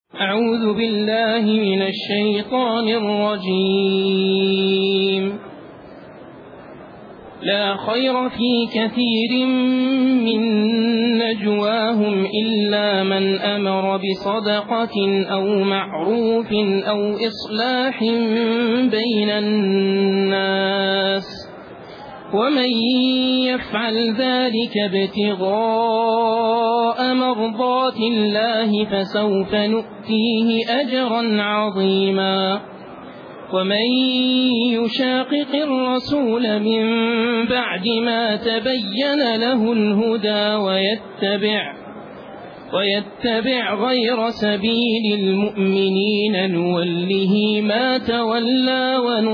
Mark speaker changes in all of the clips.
Speaker 1: أعوذ بالله من الشيطان الرجيم. لا خير في كثير من نجواهم إلا من أمر بصدقة أو معروف أو إصلاح بين الناس، ومن يفعل ذلك ابتغاء مرضات الله فسوف نؤتيه أجرا عظيما. ومن يشاقق الرسول من بعد ما تبين له الهدى ويتبع غير سبيل المؤمنين نوله ما تولى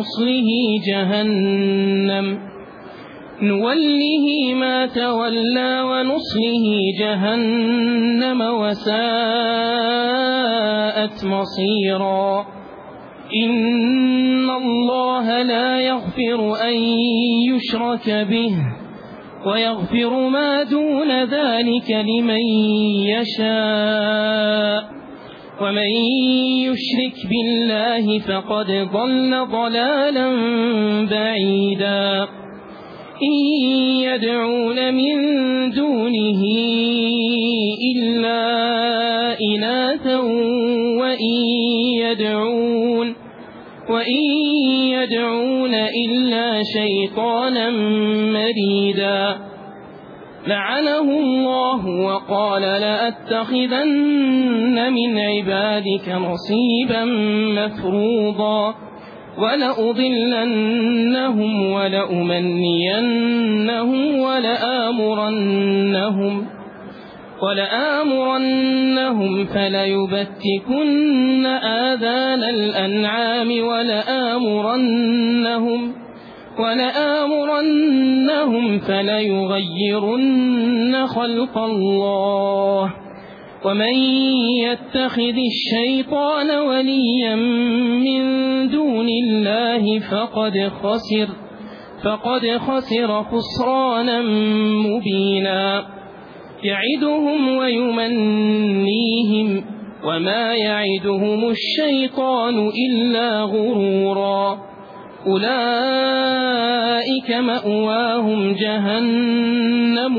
Speaker 1: ونصله جهنم وساءت مصيرا. إن الله لا يغفر أن يشرك به ويغفر ما دون ذلك لمن يشاء، ومن يشرك بالله فقد ضل ضلالا بعيدا. إن يدعون من دونه إلا إناثا وإن يدعون إلا شيطانا مريدا. لعنه الله وقال لأتخذن من عبادك نصيبا مفروضا، ولأضلنهم ولأمنينهم ولآمرنهم فليبتكن آذان الأنعام ولآمرنهم فليغيرن خلق الله. ومن يتخذ الشيطان وليا من دون الله فقد خسر خسرانا مبينا. يعدهم ويمنيهم وما يعدهم الشيطان إلا غرورا. أولئك مأواهم جهنم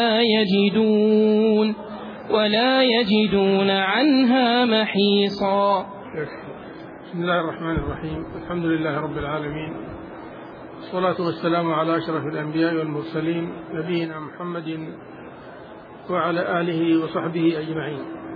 Speaker 1: ولا يجدون عنها محيصا.
Speaker 2: بسم الله الرحمن الرحيم. الحمد لله رب العالمين، والصلاة والسلام على أشرف الأنبياء والمرسلين نبينا محمد وعلى آله وصحبه أجمعين.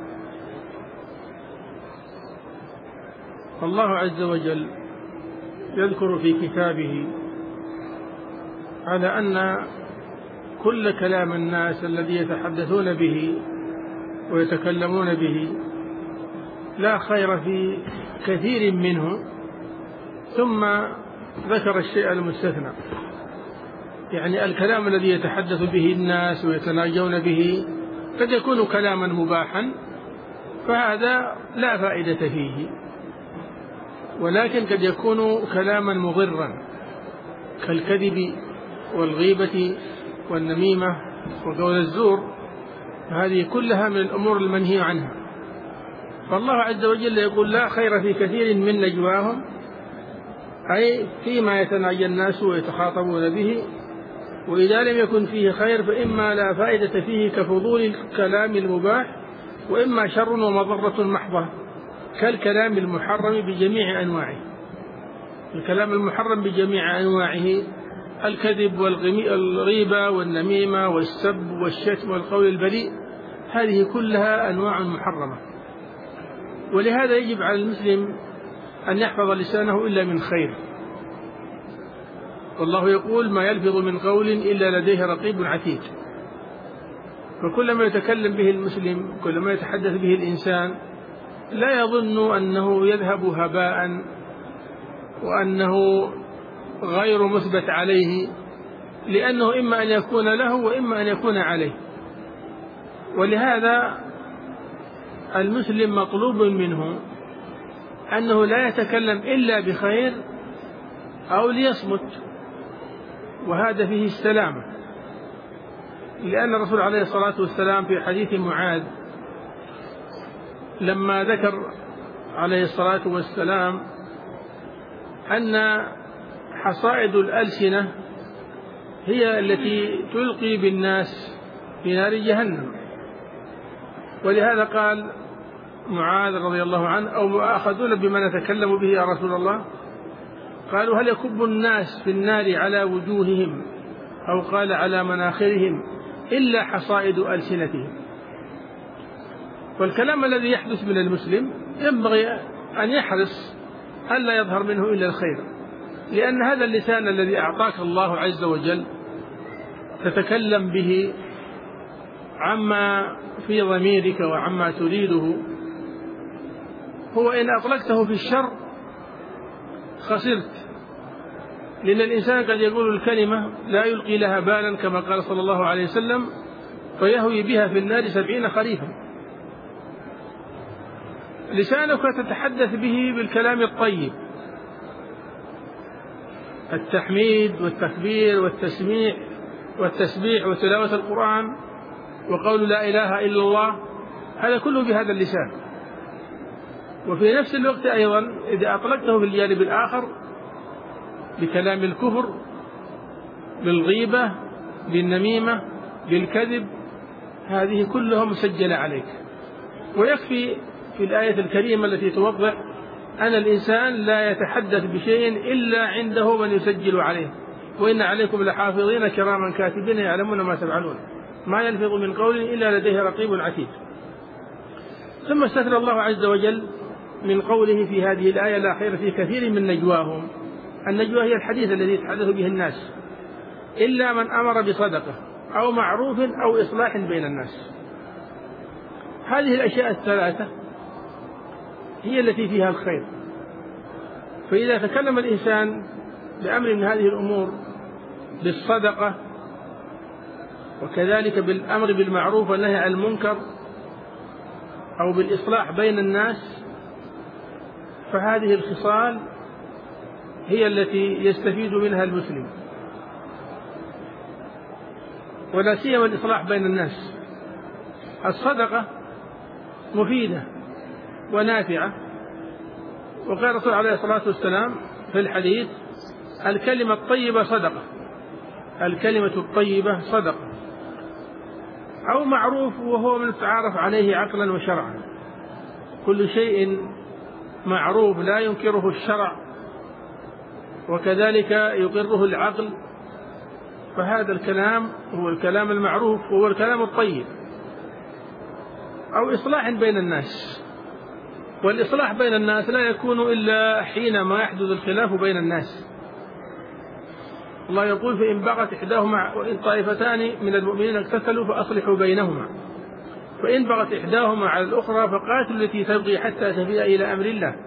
Speaker 2: الله عز وجل يذكر في كتابه على أن كل كلام الناس الذي يتحدثون به ويتكلمون به لا خير في كثير منه، ثم ذكر الشيء المستثنى، يعني الكلام الذي يتحدث به الناس ويتناجون به قد يكون كلاما مباحا فهذا لا فائدة فيه، ولكن قد يكون كلاما مضرا كالكذب والغيبة والنميمة وقول الزور، هذه كلها من الأمور المنهي عنها. فالله عز وجل يقول لا خير في كثير من نجواهم، أي فيما يتناجى الناس ويتخاطبون به، وإذا لم يكن فيه خير فإما لا فائدة فيه كفضول الكلام المباح، وإما شر ومضرة محضة كالكلام المحرم بجميع أنواعه. الكلام المحرم بجميع أنواعه، الكذب والغيبة والنميمة والسب والشتم والقول البذيء، هذه كلها أنواع محرمة. ولهذا يجب على المسلم أن يحفظ لسانه إلا من خير. والله يقول ما يلفظ من قول إلا لديه رقيب عتيد. فكلما يتكلم به المسلم، كلما يتحدث به الإنسان، لا يظن أنه يذهب هباء وأنه غير مثبت عليه، لأنه إما أن يكون له وإما أن يكون عليه. ولهذا المسلم مطلوب منه أنه لا يتكلم إلا بخير أو ليصمت، وهذا فيه السلامة، لأن الرسول عليه الصلاة والسلام في حديث معاذ لما ذكر عليه الصلاة والسلام أن حصائد الألسنة هي التي تلقي بالناس في نار جهنم. ولهذا قال معاذ رضي الله عنه: أو أخذون بما نتكلم به يا رسول الله؟ قالوا: هل يكب الناس في النار على وجوههم أو قال على مناخرهم إلا حصائد ألسنتهم. والكلام الذي يحدث من المسلم ينبغي أن يحرص ألا يظهر منه إلا الخير، لأن هذا اللسان الذي أعطاك الله عز وجل تتكلم به عما في ضميرك وعما تريده، هو إن أطلقته في الشر خسرت، لأن الإنسان قد يقول الكلمة لا يلقي لها بالا كما قال صلى الله عليه وسلم فيهوي بها في النار 70 خريفا. لسانك تتحدث به بالكلام الطيب، التحميد والتكبير والتسبيح وتلاوة القرآن وقول لا إله إلا الله، هذا كله بهذا اللسان. وفي نفس الوقت أيضا إذا أطلقته في الجانب الآخر بكلام الكفر، بالغيبة، بالنميمة، بالكذب، هذه كلها مسجلة عليك. ويكفي في الآية الكريمة التي توضح أن الإنسان لا يتحدث بشيء إلا عنده من يسجل عليه: وإن عليكم لحافظين كراما كاتبين يعلمون ما تفعلون ما يلفظ من قول إلا لديه رقيب عتيد. ثم استثنى الله عز وجل من قوله في هذه الآية: لا خير في كثير من نجواهم. النجوى هي الحديث الذي يتحدث به الناس، إلا من أمر بصدقة أو معروف أو إصلاح بين الناس. هذه الأشياء الثلاثة هي التي فيها الخير. فإذا تكلم الإنسان بأمر من هذه الأمور، بالصدقة وكذلك بالأمر بالمعروف والنهي عن المنكر أو بالإصلاح بين الناس، فهذه الخصال هي التي يستفيد منها المسلم، ولا سيما الإصلاح بين الناس. الصدقة مفيدة ونافعة، وقال الرسول عليه الصلاة والسلام في الحديث: الكلمة الطيبة صدقة، الكلمة الطيبة صدقة. أو معروف وهو من التعارف عليه عقلا وشرعا، كل شيء معروف لا ينكره الشرع وكذلك يقره العقل، فهذا الكلام هو الكلام المعروف وهو الكلام الطيب. أو إصلاح بين الناس، والإصلاح بين الناس لا يكون إلا حينما يحدث الخلاف بين الناس. الله يقول: فإن بغت إحداهما وإن طائفتان من المؤمنين اقتتلوا فأصلحوا بينهما، فإن بغت إحداهما على الأخرى فقاتلوا التي تبغي حتى تفيء إلى أمر الله.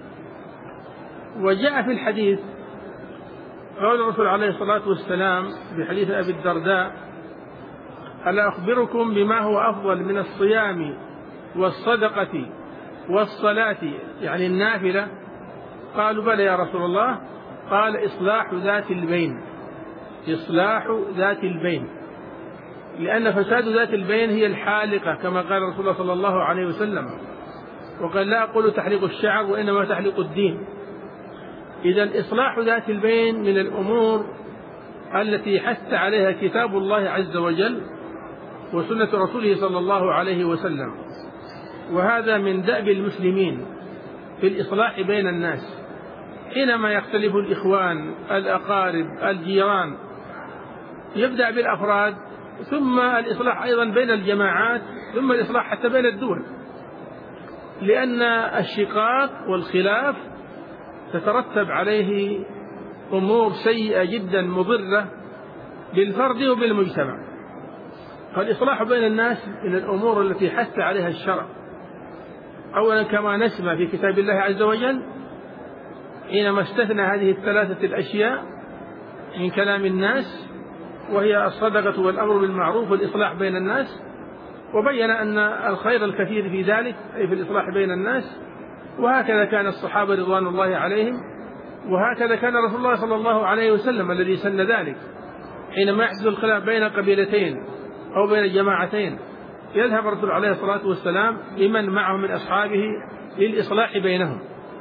Speaker 2: وجاء في الحديث قال الرسول عليه الصلاة والسلام بحديث أبي الدرداء: ألا أخبركم بما هو أفضل من الصيام والصدقة والصلاة، يعني النافلة؟ قالوا: بلى يا رسول الله. قال: إصلاح ذات البين، إصلاح ذات البين، لأن فساد ذات البين هي الحالقة كما قال رسول الله صلى الله عليه وسلم، وقال: لا أقول تحلق الشعر وإنما تحلق الدين. إذن إصلاح ذات البين من الأمور التي حث عليها كتاب الله عز وجل وسنة رسوله صلى الله عليه وسلم، وهذا من دأب المسلمين في الإصلاح بين الناس. حينما يختلف الإخوان، الأقارب، الجيران، يبدأ بالأفراد، ثم الإصلاح أيضا بين الجماعات، ثم الإصلاح حتى بين الدول، لأن الشقاق والخلاف تترتب عليه أمور سيئة جدا مضرة بالفرد وبالمجتمع. فالإصلاح بين الناس من الأمور التي حث عليها الشرع. أولا كما نسمع في كتاب الله عز وجل حينما استثنى هذه الثلاثة الأشياء من كلام الناس، وهي الصدقة والأمر بالمعروف والإصلاح بين الناس، وبين أن الخير الكثير في ذلك أي في الإصلاح بين الناس. وهكذا كان الصحابة رضوان الله عليهم، وهكذا كان رسول الله صلى الله عليه وسلم الذي سن ذلك. حينما يحدث الخلاف بين قبيلتين أو بين جماعتين يذهب الرسول عليه الصلاة والسلام لمن معه من أصحابه للإصلاح بينهم.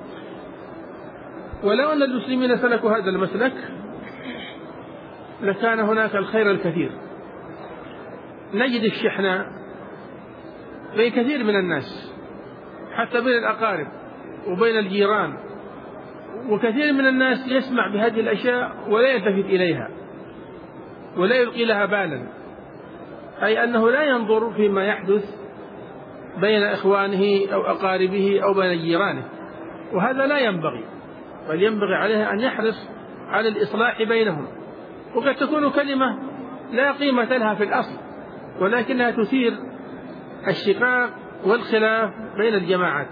Speaker 2: ولو أن المسلمين سلكوا هذا المسلك لكان هناك الخير الكثير. نجد الشحناء بين كثير من الناس، حتى بين الأقارب وبين الجيران، وكثير من الناس يسمع بهذه الأشياء ولا يلتفت إليها ولا يلقي لها بالا، أي أنه لا ينظر فيما يحدث بين إخوانه أو أقاربه أو بين جيرانه، وهذا لا ينبغي، بل ينبغي عليه أن يحرص على الإصلاح بينهم. وقد تكون كلمة لا قيمة لها في الأصل، ولكنها تثير الشقاق والخلاف بين الجماعات.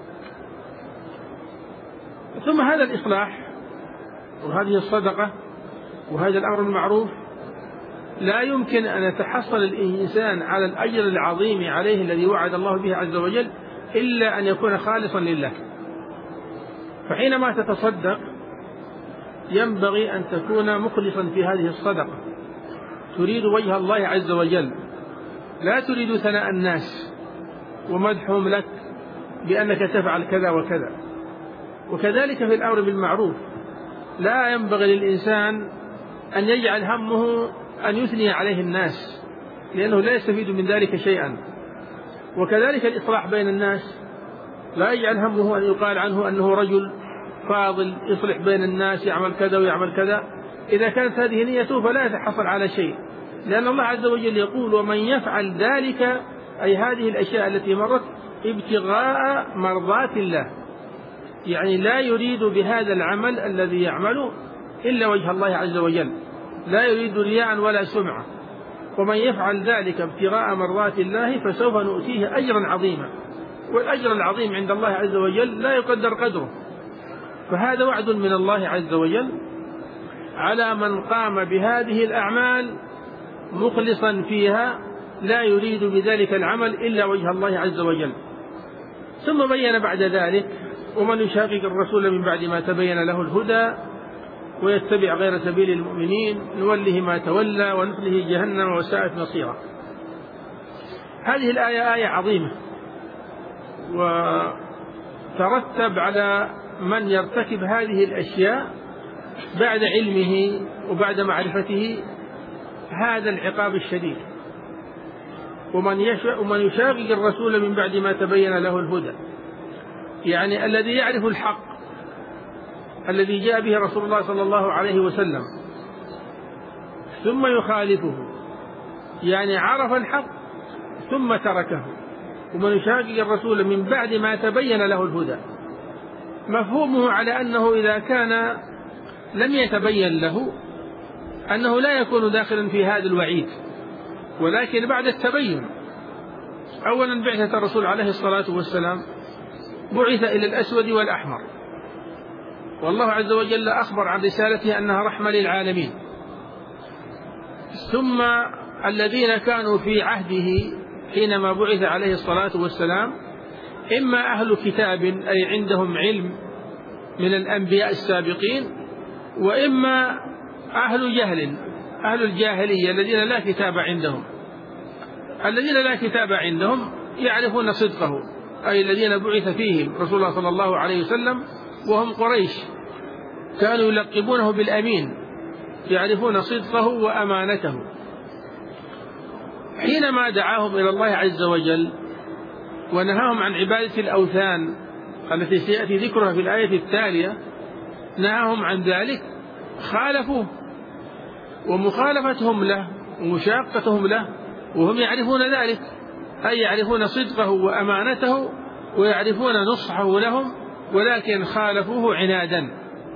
Speaker 2: ثم هذا الإصلاح وهذه الصدقة وهذا الأمر المعروف لا يمكن أن يتحصل الإنسان على الأجر العظيم عليه الذي وعد الله به عز وجل إلا أن يكون خالصا لله. فحينما تتصدق ينبغي أن تكون مخلصا في هذه الصدقة، تريد وجه الله عز وجل، لا تريد ثناء الناس ومدحهم لك بأنك تفعل كذا وكذا. وكذلك في الأمر بالمعروف لا ينبغي للإنسان أن يجعل همه أن يثني عليه الناس، لأنه لا يستفيد من ذلك شيئا. وكذلك الإصلاح بين الناس لا يجعل همه أن يقال عنه أنه رجل فاضل يصلح بين الناس، يعمل كذا ويعمل كذا. إذا كانت هذه نيته فلا يتحصل على شيء، لأن الله عز وجل يقول: ومن يفعل ذلك، أي هذه الأشياء التي مرت، ابتغاء مرضات الله، يعني لا يريد بهذا العمل الذي يعمله إلا وجه الله عز وجل، لا يريد رياء ولا سمعة. ومن يفعل ذلك ابتغاء مرضات الله فسوف نؤتيه أجرا عظيما، والأجر العظيم عند الله عز وجل لا يقدر قدره. فهذا وعد من الله عز وجل على من قام بهذه الأعمال مخلصا فيها، لا يريد بذلك العمل إلا وجه الله عز وجل. ثم بين بعد ذلك: ومن يشاقق الرسول من بعد ما تبين له الهدى ويتبع غير سبيل المؤمنين نوله ما تولى ونصله جهنم وساءت مصيرا. هذه الآية آية عظيمة، وترتب على من يرتكب هذه الأشياء بعد علمه وبعد معرفته هذا العقاب الشديد. ومن يشاقق الرسول من بعد ما تبين له الهدى، يعني الذي يعرف الحق الذي جاء به رسول الله صلى الله عليه وسلم ثم يخالفه، يعني عرف الحق ثم تركه. ومن يشاقق الرسول من بعد ما تبين له الهدى، مفهومه على أنه إذا كان لم يتبين له أنه لا يكون داخلا في هذا الوعيد، ولكن بعد التبين. أولا بعثة الرسول عليه الصلاة والسلام بعث إلى الأسود والأحمر، والله عز وجل أخبر عن رسالته أنها رحمة للعالمين. ثم الذين كانوا في عهده حينما بعث عليه الصلاة والسلام إما أهل كتاب أي عندهم علم من الأنبياء السابقين، وإما أهل جهل، أهل الجاهلية الذين لا كتاب عندهم. الذين لا كتاب عندهم يعرفون صدقه، أي الذين بعث فيهم رسول الله صلى الله عليه وسلم وهم قريش، كانوا يلقبونه بالأمين، يعرفون صدقه وأمانته. حينما دعاهم إلى الله عز وجل ونهاهم عن عبادة الأوثان التي سيأتي ذكرها في الآية التالية، نهاهم عن ذلك، خالفوه. ومخالفتهم له ومشاقتهم له وهم يعرفون ذلك، أي يعرفون صدقه وأمانته ويعرفون نصحه لهم، ولكن خالفوه عنادا.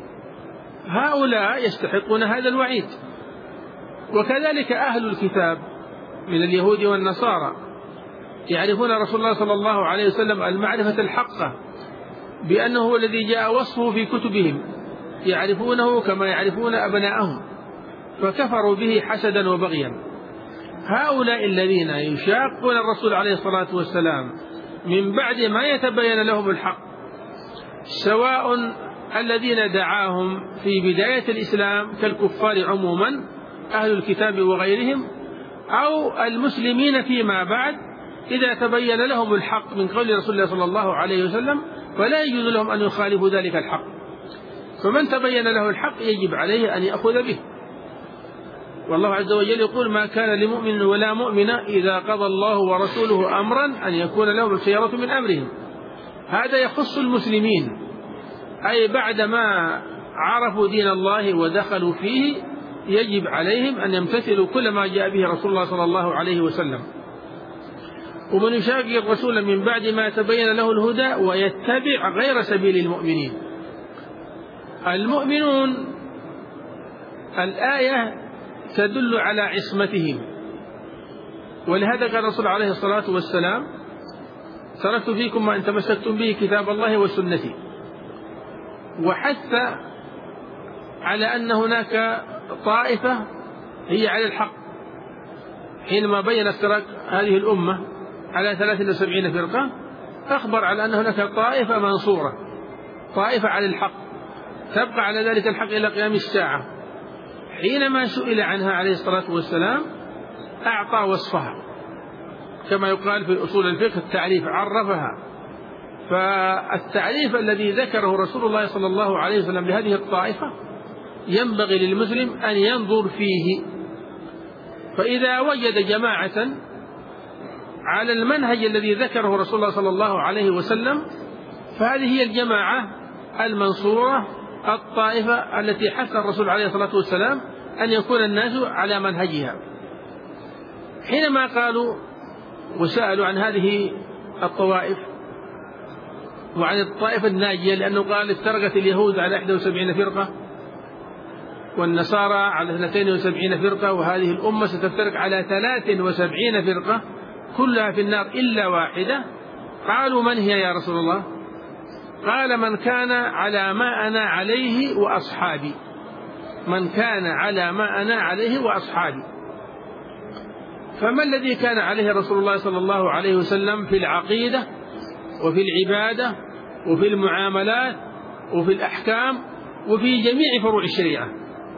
Speaker 2: هؤلاء يستحقون هذا الوعيد. وكذلك أهل الكتاب من اليهود والنصارى يعرفون رسول الله صلى الله عليه وسلم المعرفة الحقة بأنه هو الذي جاء وصفه في كتبهم، يعرفونه كما يعرفون أبناءهم، فكفروا به حسدا وبغيا. هؤلاء الذين يشاقون الرسول عليه الصلاة والسلام من بعد ما يتبين لهم الحق، سواء الذين دعاهم في بداية الإسلام كالكفار عموما أهل الكتاب وغيرهم، أو المسلمين فيما بعد إذا تبين لهم الحق من قول رسول الله صلى الله عليه وسلم فلا يجوز لهم أن يخالفوا ذلك الحق، فمن تبين له الحق يجب عليه أن يأخذ به. والله عز وجل يقول: ما كان لمؤمن ولا مؤمنة إذا قضى الله ورسوله أمرا أن يكون لهم الخيرة من أمرهم. هذا يخص المسلمين، أي بعدما عرفوا دين الله ودخلوا فيه يجب عليهم أن يمتثلوا كل ما جاء به رسول الله صلى الله عليه وسلم. ومن يشاقق الرسول من بعد ما تبين له الهدى ويتبع غير سبيل المؤمنين. المؤمنون الآية تدل على عصمتهم، ولهذا قال الرسول عليه الصلاة والسلام: تركت فيكم ما إن تمسكتم به كتاب الله وسنتي، وحث على أن هناك طائفة هي على الحق حينما بين افتراق هذه الأمة على 73 فرقة، أخبر على أن هناك طائفة منصورة، طائفة على الحق تبقى على ذلك الحق إلى قيام الساعة. حينما سئل عنها عليه الصلاة والسلام أعطى وصفها، كما يقال في أصول الفقه التعريف، عرفها. فالتعريف الذي ذكره رسول الله صلى الله عليه وسلم لهذه الطائفة ينبغي للمسلم أن ينظر فيه، فإذا وجد جماعة على المنهج الذي ذكره رسول الله صلى الله عليه وسلم فهذه هي الجماعة المنصورة، الطائفة التي حث الرسول عليه الصلاة والسلام أن يكون الناس على منهجها. حينما قالوا وسألوا عن هذه الطوائف وعن الطائفة الناجية، لأنه قال: افترقت اليهود على 71 فرقة والنصارى على 72 فرقة، وهذه الأمة ستفترق على 73 فرقة كلها في النار إلا واحدة. قالوا: من هي يا رسول الله؟ قال: من كان على ما أنا عليه وأصحابي. من كان على ما أنا عليه وأصحابي. فما الذي كان عليه رسول الله صلى الله عليه وسلم في العقيدة وفي العبادة وفي المعاملات وفي الأحكام وفي جميع فروع الشريعة؟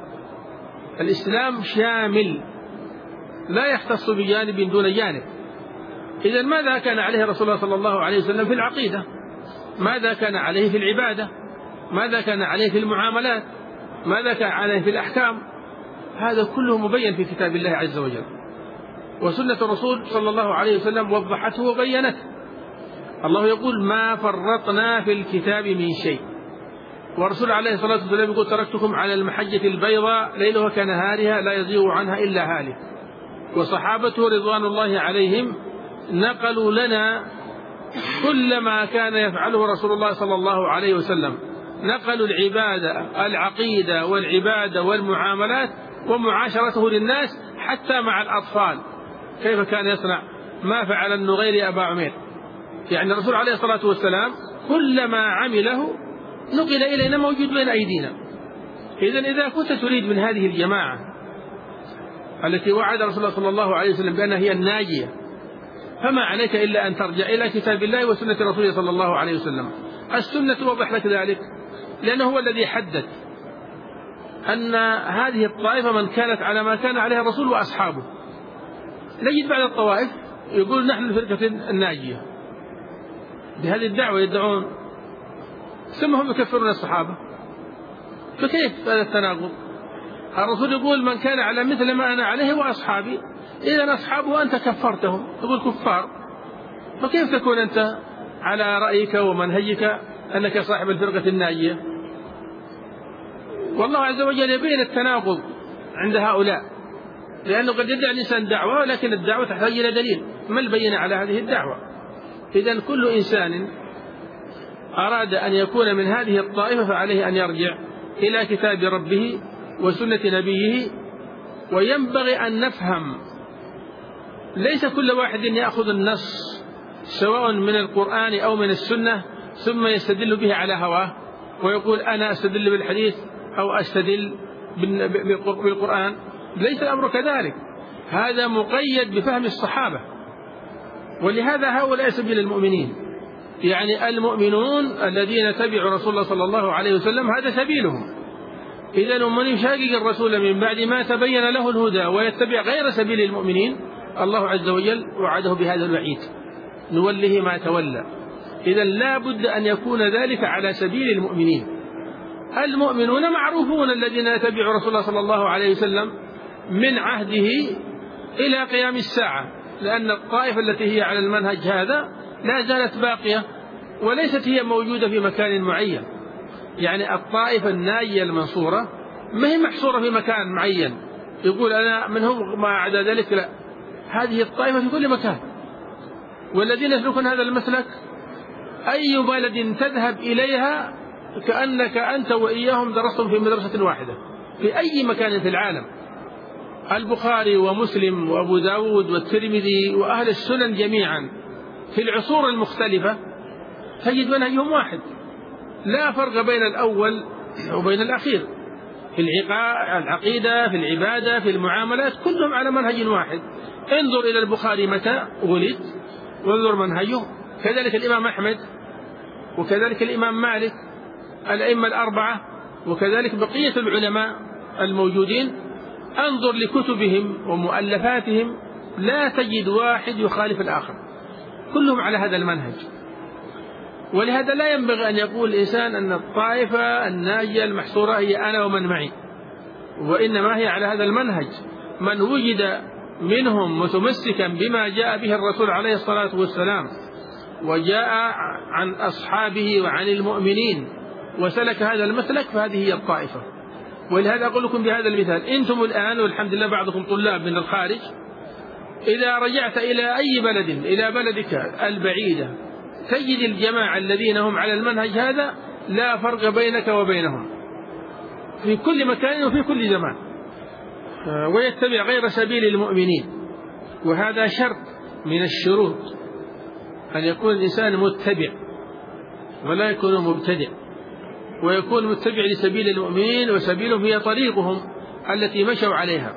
Speaker 2: الإسلام شامل لا يختص بجانب دون جانب. إذن ماذا كان عليه رسول الله صلى الله عليه وسلم في العقيدة؟ ماذا كان عليه في العبادة؟ ماذا كان عليه في المعاملات؟ ماذا كان عليه في الأحكام؟ هذا كله مبين في كتاب الله عز وجل، وسنة الرسول صلى الله عليه وسلم وضحته وبينته. الله يقول: ما فرطنا في الكتاب من شيء. ورسول عليه الصلاة والسلام يقول: تركتكم على المحجة البيضاء ليلها كنهارها لا يزيغ عنها إلا هالك. وصحابته رضوان الله عليهم نقلوا لنا كل ما كان يفعله رسول الله صلى الله عليه وسلم، نقلوا العقيدة والعبادة والمعاملات ومعاشرته للناس حتى مع الأطفال، كيف كان يصنع، ما فعل النغير أبا عمير. يعني الرسول عليه الصلاة والسلام كل ما عمله نقل إلينا موجود بين أيدينا. إذن إذا كنت تريد من هذه الجماعة التي وعد رسول الله صلى الله عليه وسلم بأنها هي الناجية، فما عليك إلا أن ترجع إلى كتاب الله وسنة رسوله صلى الله عليه وسلم. السنة توضح لك ذلك، لأنه هو الذي حدد أن هذه الطائفة من كانت على ما كان عليه الرسول وأصحابه. نجد بعض الطوائف يقول: نحن الفرقة الناجية، بهذه الدعوة يدعون، ثم هم يكفرون الصحابة. فكيف هذا التناقض؟ الرسول يقول: من كان على مثل ما أنا عليه وأصحابي. إذا أصحابه أنت كفرتهم، تقول كفار، فكيف تكون أنت على رأيك ومنهجك أنك صاحب الفرقة الناجية؟ والله عز وجل يبين التناقض عند هؤلاء، لأنه قد يدعي الإنسان دعوة ولكن الدعوة تحتاج إلى دليل، ما البينة على هذه الدعوة؟ إذن كل إنسان أراد أن يكون من هذه الطائفة فعليه أن يرجع إلى كتاب ربه وسنة نبيه. وينبغي أن نفهم ليس كل واحد يأخذ النص سواء من القرآن أو من السنة ثم يستدل به على هواه ويقول: أنا أستدل بالحديث أو أستدل بالقرآن. ليس الأمر كذلك، هذا مقيد بفهم الصحابة، ولهذا هؤلاء سبيل المؤمنين. يعني المؤمنون الذين تبعوا رسول الله صلى الله عليه وسلم هذا سبيلهم. إذن من يشاقق الرسول من بعد ما تبين له الهدى ويتبع غير سبيل المؤمنين الله عز وجل وعده بهذا الوعيد: نوله ما تولى. إذن لا بد أن يكون ذلك على سبيل المؤمنين. المؤمنون معروفون الذين يتبعوا رسول الله صلى الله عليه وسلم من عهده إلى قيام الساعة، لأن الطائفة التي هي على المنهج هذا لا زالت باقية وليست هي موجودة في مكان معين. يعني الطائفة الناجية المنصورة ما هي محصورة في مكان معين يقول أنا منهم ما عدا ذلك، لا، هذه الطائفة في كل مكان. والذين يسلكون هذا المسلك أي بلد تذهب إليها كأنك أنت وإياهم درستم في مدرسة واحدة في أي مكان في العالم. البخاري ومسلم وأبو داود والترمذي وأهل السنن جميعا في العصور المختلفة تجد منهجهم واحد، لا فرق بين الأول وبين الأخير في العقيدة، في العبادة، في المعاملات، كلهم على منهج واحد. انظر إلى البخاري متى ولد وانظر منهجه، كذلك الإمام أحمد، وكذلك الإمام مالك، الأئمة الأربعة، وكذلك بقية العلماء الموجودين. انظر لكتبهم ومؤلفاتهم لا تجد واحد يخالف الآخر، كلهم على هذا المنهج. ولهذا لا ينبغي أن يقول الإنسان أن الطائفة الناجية المحصورة هي أنا ومن معي، وإنما هي على هذا المنهج. من وجد منهم متمسكا بما جاء به الرسول عليه الصلاة والسلام وجاء عن أصحابه وعن المؤمنين وسلك هذا المسلك فهذه هي الطائفة. ولهذا أقول لكم بهذا المثال: أنتم الآن والحمد لله بعضكم طلاب من الخارج، إذا رجعت إلى أي بلد إلى بلدك البعيدة تجد الجماعة الذين هم على المنهج هذا لا فرق بينك وبينهم في كل مكان وفي كل زمان، ويتبع غير سبيل المؤمنين. وهذا شرط من الشروط أن يكون الإنسان متبع ولا يكون مبتدع، ويكون متبع لسبيل المؤمنين، وسبيلهم هي طريقهم التي مشوا عليها.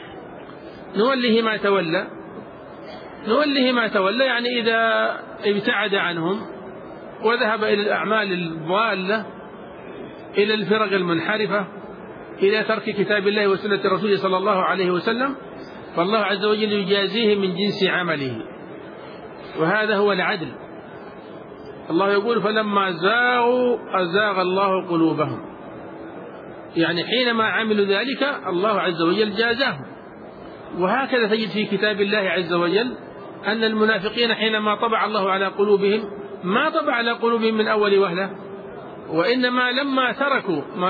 Speaker 2: نوله ما تولى. نوله ما تولى يعني إذا ابتعد عنهم وذهب إلى الأعمال الضالة، إلى الفرق المنحرفة، إلى ترك كتاب الله وسنة رسوله صلى الله عليه وسلم، فالله عز وجل يجازيه من جنس عمله، وهذا هو العدل. الله يقول: فلما زاغوا أزاغ الله قلوبهم، يعني حينما عملوا ذلك الله عز وجل جازاهم. وهكذا تجد في كتاب الله عز وجل أن المنافقين حينما طبع الله على قلوبهم ما طبع على قلوبهم من أول وهلة، وإنما لما تركوا ما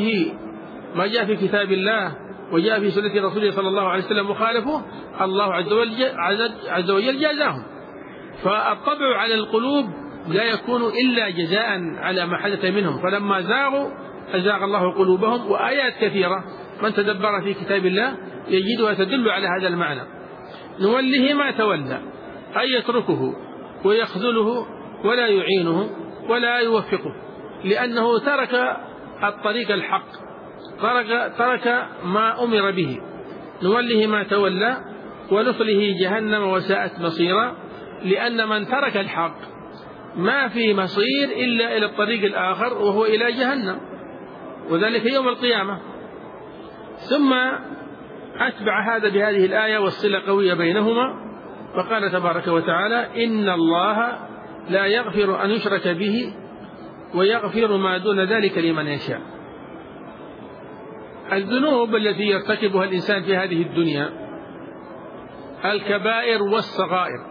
Speaker 2: جاء في كتاب الله وجاء في سنة رسوله صلى الله عليه وسلم وخالفوا، الله عز وجل جازاهم. فالطبع على القلوب لا يكون إلا جزاء على ما حدث منهم. فلما زاغوا أزاغ الله قلوبهم. وآيات كثيرة من تدبر في كتاب الله يجدها تدل على هذا المعنى. نوله ما تولى، أي يتركه ويخذله ولا يعينه ولا يوفقه، لأنه ترك الطريق الحق، ترك ما أمر به. نوله ما تولى ونصله جهنم وساءت مصيرا، لأن من ترك الحق ما في مصير إلا إلى الطريق الآخر وهو إلى جهنم، وذلك يوم القيامة. ثم أتبع هذا بهذه الآية والصلة قوية بينهما، فقال تبارك وتعالى: إن الله لا يغفر أن يشرك به ويغفر ما دون ذلك لمن يشاء. الذنوب التي يرتكبها الإنسان في هذه الدنيا الكبائر والصغائر،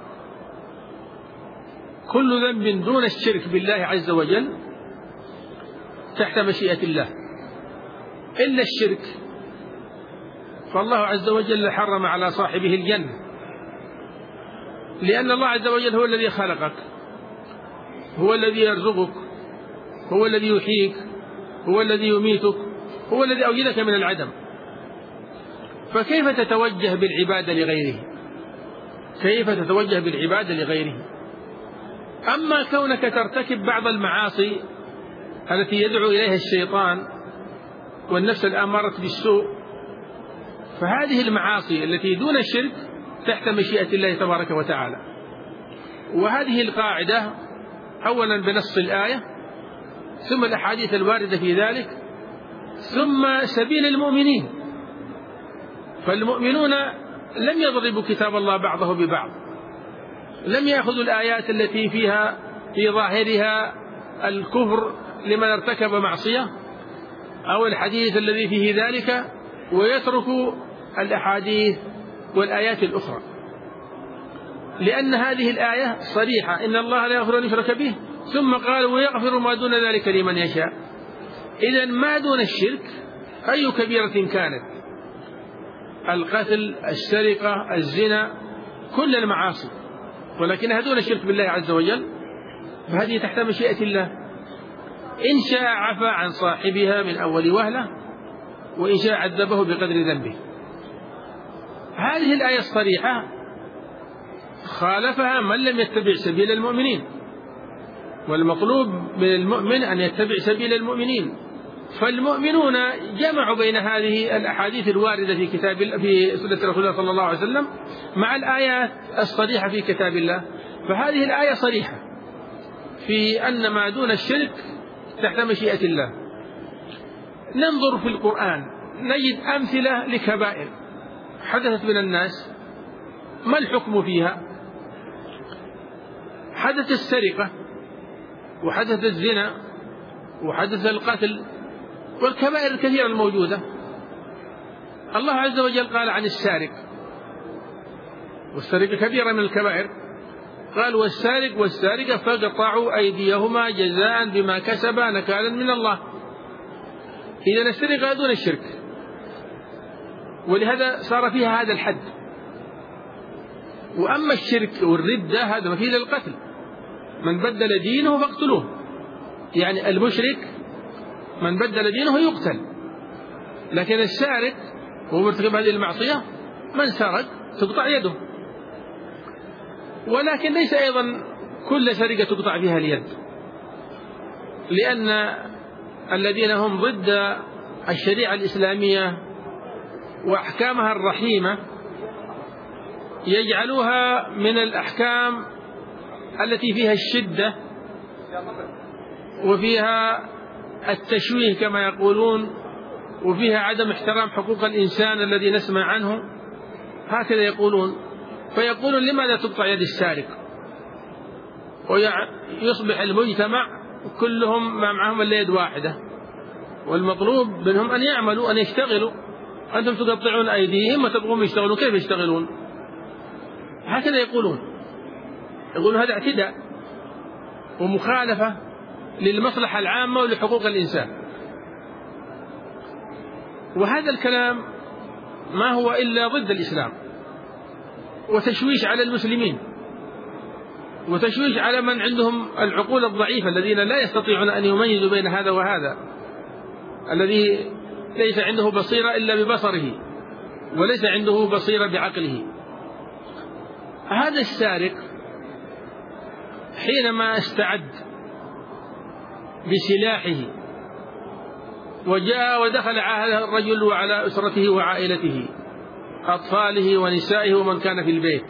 Speaker 2: كل ذنب دون الشرك بالله عز وجل تحت مشيئة الله، إلا الشرك فالله عز وجل حرم على صاحبه الجنة، لأن الله عز وجل هو الذي خلقك، هو الذي يرزقك، هو الذي يحييك، هو الذي يميتك، هو الذي أوجدك من العدم. فكيف تتوجه بالعبادة لغيره؟ كيف تتوجه بالعبادة لغيره؟ أما كونك ترتكب بعض المعاصي التي يدعو إليها الشيطان والنفس الآمارة بالسوء، فهذه المعاصي التي دون الشرك تحت مشيئة الله تبارك وتعالى. وهذه القاعدة أولا بنص الآية، ثم الأحاديث الواردة في ذلك، ثم سبيل المؤمنين. فالمؤمنون لم يضربوا كتاب الله بعضه ببعض، لم يأخذوا الآيات التي فيها في ظاهرها الكفر لمن ارتكب معصية أو الحديث الذي فيه ذلك ويتركوا الأحاديث والآيات الأخرى، لأن هذه الآية صريحة: إن الله لا يغفر أن يشرك به، ثم قال: ويغفر ما دون ذلك لمن يشاء. إذن ما دون الشرك أي كبيرة كانت، القتل، السرقة، الزنا، كل المعاصي، ولكنها دون الشرك بالله عز وجل، فهذه تحت مشيئة الله، إن شاء عفى عن صاحبها من أول وهلة، وإن شاء عذبه بقدر ذنبه. هذه الآية الصريحة خالفها من لم يتبع سبيل المؤمنين، والمطلوب من المؤمن أن يتبع سبيل المؤمنين. فالمؤمنون جمعوا بين هذه الأحاديث الواردة في سنة رسول الله صلى الله عليه وسلم مع الآيات الصريحة في كتاب الله. فهذه الآية صريحة في أن ما دون الشرك تحت مشيئة الله. ننظر في القرآن نجد أمثلة لكبائر حدثت من الناس، ما الحكم فيها؟ حدث السرقة، وحدث الزنا، وحدث القتل، والكبائر الكثيرة الموجودة. الله عز وجل قال عن السارق، والسرقة كبيرة من الكبائر، قال: والسارق والسارقة فاقطعوا أيديهما جزاء بما كسبا نكالا من الله. إذن السرقة دون الشرك، ولهذا صار فيها هذا الحد. وأما الشرك والردة هذا ما فيه إلا القتل، من بدل دينه فاقتلوه، يعني المشرك من بدل دينه يقتل. لكن السارق وهو مرتكب هذه المعصية من سرق تقطع يده. ولكن ليس أيضا كل سرقة تقطع فيها اليد، لأن الذين هم ضد الشريعة الإسلامية وأحكامها الرحيمة يجعلوها من الأحكام التي فيها الشدة وفيها التشويه كما يقولون، وفيها عدم احترام حقوق الإنسان الذي نسمع عنه، هكذا يقولون. فيقولون: لماذا تقطع يد السارق؟ ويصبح المجتمع كلهم ما معهم إلا يد واحدة، والمطلوب منهم أن يعملوا، أن يشتغلوا. أنتم تقطعون أيديهم وتبغون يشتغلوا، كيف يشتغلون؟ هكذا يقولون هذا اعتداء ومخالفة للمصلحة العامة ولحقوق الإنسان. وهذا الكلام ما هو إلا ضد الإسلام، وتشويش على المسلمين، وتشويش على من عندهم العقول الضعيفة الذين لا يستطيعون أن يميزوا بين هذا وهذا، الذي ليس عنده بصيرة إلا ببصره، وليس عنده بصيرة بعقله. هذا السارق حينما استعد بسلاحه وجاء ودخل على الرجل وعلى أسرته وعائلته، أطفاله ونسائه ومن كان في البيت،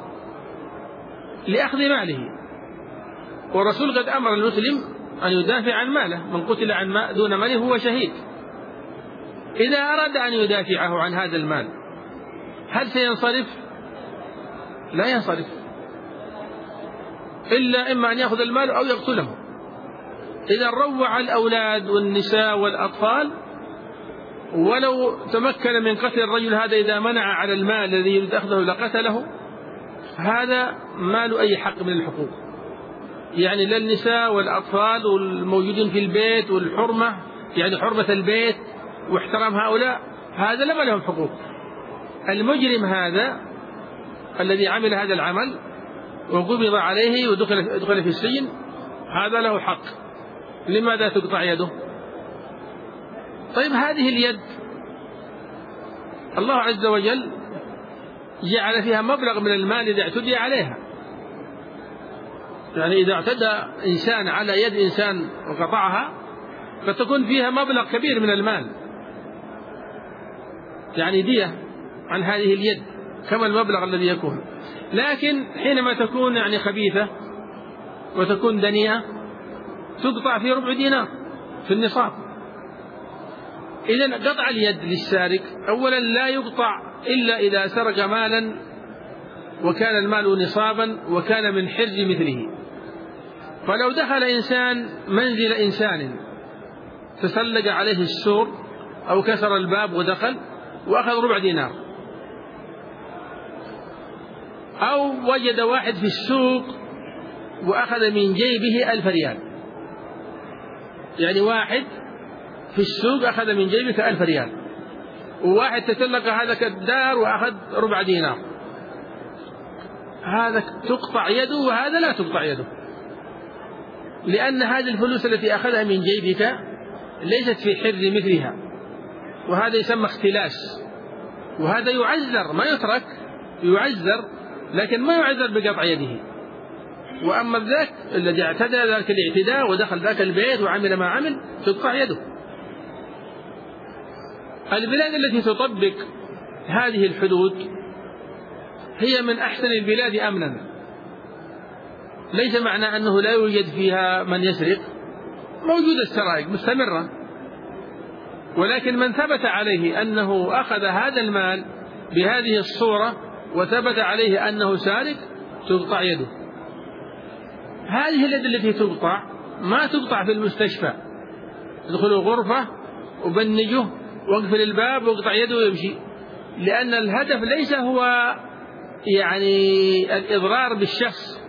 Speaker 2: لأخذ ماله، والرسول قد أمر المسلم أن يدافع عن ماله، من قتل عن دون ماله هو شهيد. إذا أراد أن يدافعه عن هذا المال هل سينصرف؟ لا ينصرف، إلا إما أن يأخذ المال أو يقتله. إذا روع الأولاد والنساء والأطفال، ولو تمكن من قتل الرجل هذا إذا منع على المال الذي يريد أخذه لقتله، هذا ما له أي حق من الحقوق. يعني لا النساء والأطفال والموجودين في البيت والحرمة، يعني حرمة البيت واحترام هؤلاء، هذا لما لهم حقوق. المجرم هذا الذي عمل هذا العمل وقبض عليه ودخل في السجن، هذا له حق. لماذا تقطع يده؟ طيب هذه اليد الله عز وجل جعل فيها مبلغ من المال إذا اعتدي عليها. يعني إذا اعتدى إنسان على يد إنسان وقطعها فتكون فيها مبلغ كبير من المال، يعني دية عن هذه اليد كما المبلغ الذي يكون. لكن حينما تكون يعني خبيثة وتكون دنيئة تقطع في ربع دينار في النصاب. إذن قطع اليد للسارق أولا لا يقطع إلا إذا سرق مالا وكان المال نصابا وكان من حرز مثله. فلو دخل إنسان منزل إنسان تسلق عليه السور أو كسر الباب ودخل وأخذ 4 دينار، أو وجد واحد في السوق وأخذ من جيبه 1000 ريال، يعني واحد في السوق أخذ من جيبك 1000 ريال، وواحد تسلق هذا الدار وأخذ 4 دينار، هذا تقطع يده وهذا لا تقطع يده، لأن هذه الفلوس التي أخذها من جيبك ليست في حرز مثلها، وهذا يسمى اختلاس، وهذا يعذر، ما يترك، يعذر، لكن ما يعذر بقطع يده. وأما ذاك الذي اعتدى ذاك الاعتداء ودخل ذاك البيت وعمل ما عمل تقطع يده. البلاد التي تطبق هذه الحدود هي من أحسن البلاد أمنا، ليس معنى أنه لا يوجد فيها من يسرق، موجودة السرائق مستمرة، ولكن من ثبت عليه أنه أخذ هذا المال بهذه الصورة وثبت عليه أنه سارق تقطع يده. هذه اليد التي تقطع ما تقطع في المستشفى، ادخلوا غرفة وبنجه واقفل الباب واقطع يده ويمشي، لأن الهدف ليس هو يعني الإضرار بالشخص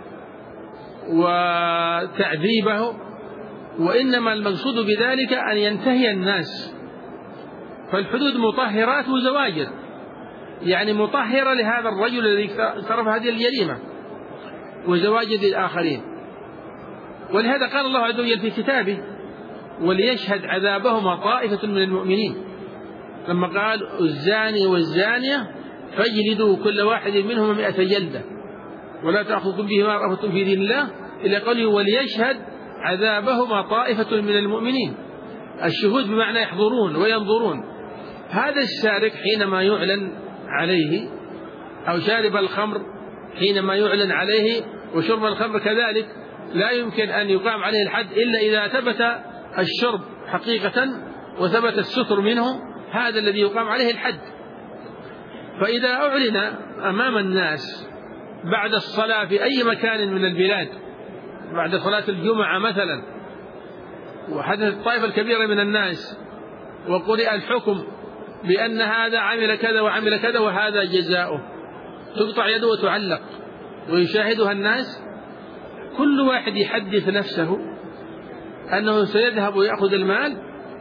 Speaker 2: وتعذيبه، وإنما المقصود بذلك أن ينتهي الناس. فالحدود مطهرات وزواجر، يعني مطهرة لهذا الرجل الذي اقترف هذه الجريمة وزواجر للآخرين. ولهذا قال الله عز وجل في كتابه: وليشهد عذابهما طائفة من المؤمنين، لما قال: الزاني والزانية فاجلدوا كل واحد منهما 100 جلدة ولا تأخذكم بهما رأفة في دين الله، إلى قوله: وليشهد عذابهما طائفة من المؤمنين. الشهود بمعنى يحضرون وينظرون. هذا السارق حينما يعلن عليه، أو شارب الخمر حينما يعلن عليه، وشرب الخمر كذلك، لا يمكن أن يقام عليه الحد إلا إذا ثبت الشرب حقيقة وثبت الستر منه، هذا الذي يقام عليه الحد. فإذا أعلن أمام الناس بعد الصلاة في أي مكان من البلاد، بعد صلاة الجمعة مثلا، وحدثت الطائفة الكبيرة من الناس وقرئ الحكم بأن هذا عمل كذا وعمل كذا وهذا جزاؤه، تقطع يده وتعلق ويشاهدها الناس، كل واحد يحدث نفسه أنه سيذهب ويأخذ المال،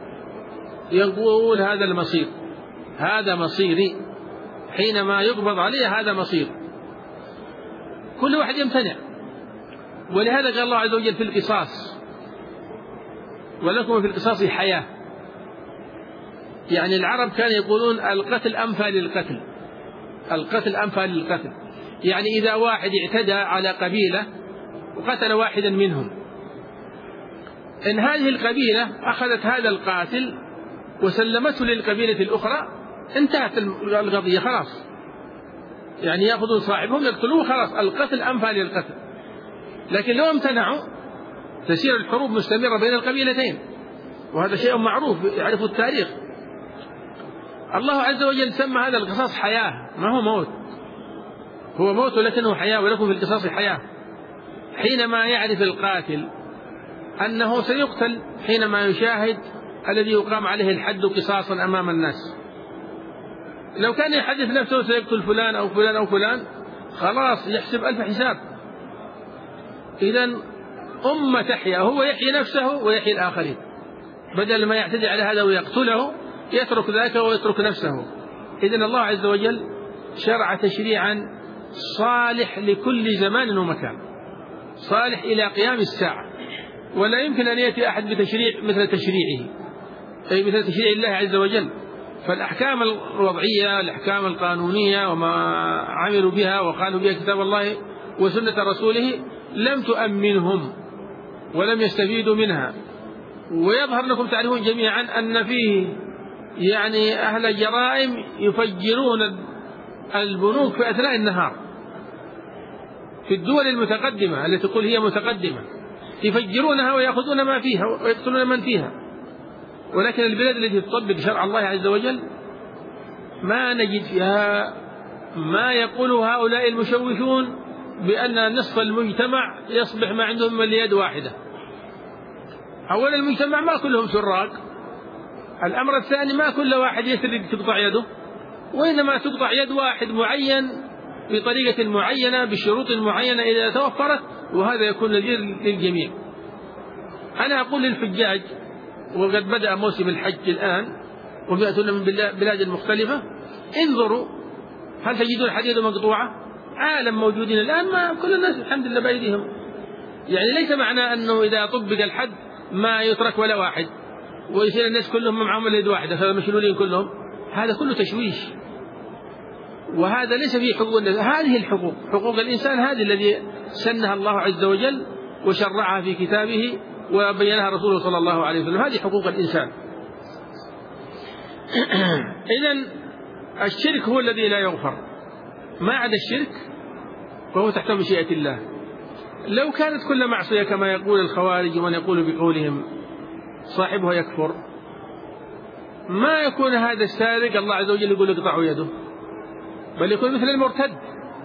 Speaker 2: يقول: هذا المصير، هذا مصيري، حينما يقبض عليه هذا مصير. كل واحد يمتنع. ولهذا قال الله عز وجل في القصاص: ولكم في القصاص حياة. يعني العرب كانوا يقولون: القتل أنفى للقتل، القتل أنفى للقتل. يعني إذا واحد اعتدى على قبيلة وقتل واحدا منهم، إن هذه القبيلة أخذت هذا القاتل وسلمته للقبيلة الأخرى انتهت القضية خلاص، يعني يأخذون صاحبهم يقتلوه خلاص، القتل أنفى للقتل. لكن لو امتنعوا تسير الحروب مستمرة بين القبيلتين، وهذا شيء معروف يعرفه التاريخ. الله عز وجل سمى هذا القصاص حياة، ما هو موت، هو موت ولكنه حياة. ولكم في القصاص حياة. حينما يعرف القاتل أنه سيقتل حينما يشاهد الذي يقام عليه الحد قصاصا أمام الناس، لو كان يحدث نفسه سيقتل فلان أو فلان أو فلان، خلاص يحسب 1000 حساب. إذن أمة تحيا، هو يحيي نفسه ويحيي الآخرين، بدل ما يعتدي على هذا ويقتله يترك ذاك ويترك نفسه. إذن الله عز وجل شرع تشريعا صالح لكل زمان ومكان، صالح إلى قيام الساعة، ولا يمكن أن يأتي أحد بتشريع مثل تشريعه، أي مثل تشريع الله عز وجل. فالأحكام الوضعية، الأحكام القانونية وما عملوا بها وقالوا بها كتاب الله وسنة رسوله لم تؤمنهم ولم يستفيدوا منها. ويظهر لكم تعرفون جميعا أن فيه يعني أهل الجرائم يفجرون البنوك في أثناء النهار في الدول المتقدمة التي تقول هي متقدمة، يفجرونها ويأخذون ما فيها ويقتلون من فيها. ولكن البلاد التي تطبق شرع الله عز وجل ما نجد فيها ما يقوله هؤلاء المشوشون بأن نصف المجتمع يصبح ما عندهم إلا يد واحدة. أولا المجتمع ما كلهم سراق، الأمر الثاني ما كل واحد يسرق تقطع يده، وإنما تقطع يد واحد معين بطريقة معينة بشروط معينة إذا توفرت، وهذا يكون نذير للجميع. أنا أقول للحجاج، وقد بدأ موسم الحج الآن ويأتون من بلاد المختلفة، انظروا هل تجدون حديد مقطوعة؟ عالم موجودين الآن ما كل الناس الحمد لله بأيديهم. يعني ليس معنى أنه إذا طبق الحد ما يترك ولا واحد ويصير الناس كلهم معهم يد واحدة فمشلولين كلهم، هذا كله تشويش، وهذا ليس فيه حقوق الناس. هذه الحقوق حقوق الإنسان هذه الذي سنها الله عز وجل وشرعها في كتابه وبينها رسوله صلى الله عليه وسلم، هذه حقوق الإنسان. إذن الشرك هو الذي لا يغفر، ما عدا الشرك فهو تحت مشيئة الله. لو كانت كل معصية كما يقول الخوارج ومن يقول بقولهم صاحبها يكفر، ما يكون هذا السارق الله عز وجل يقول اقطعوا يده، بل يكون مثل المرتد.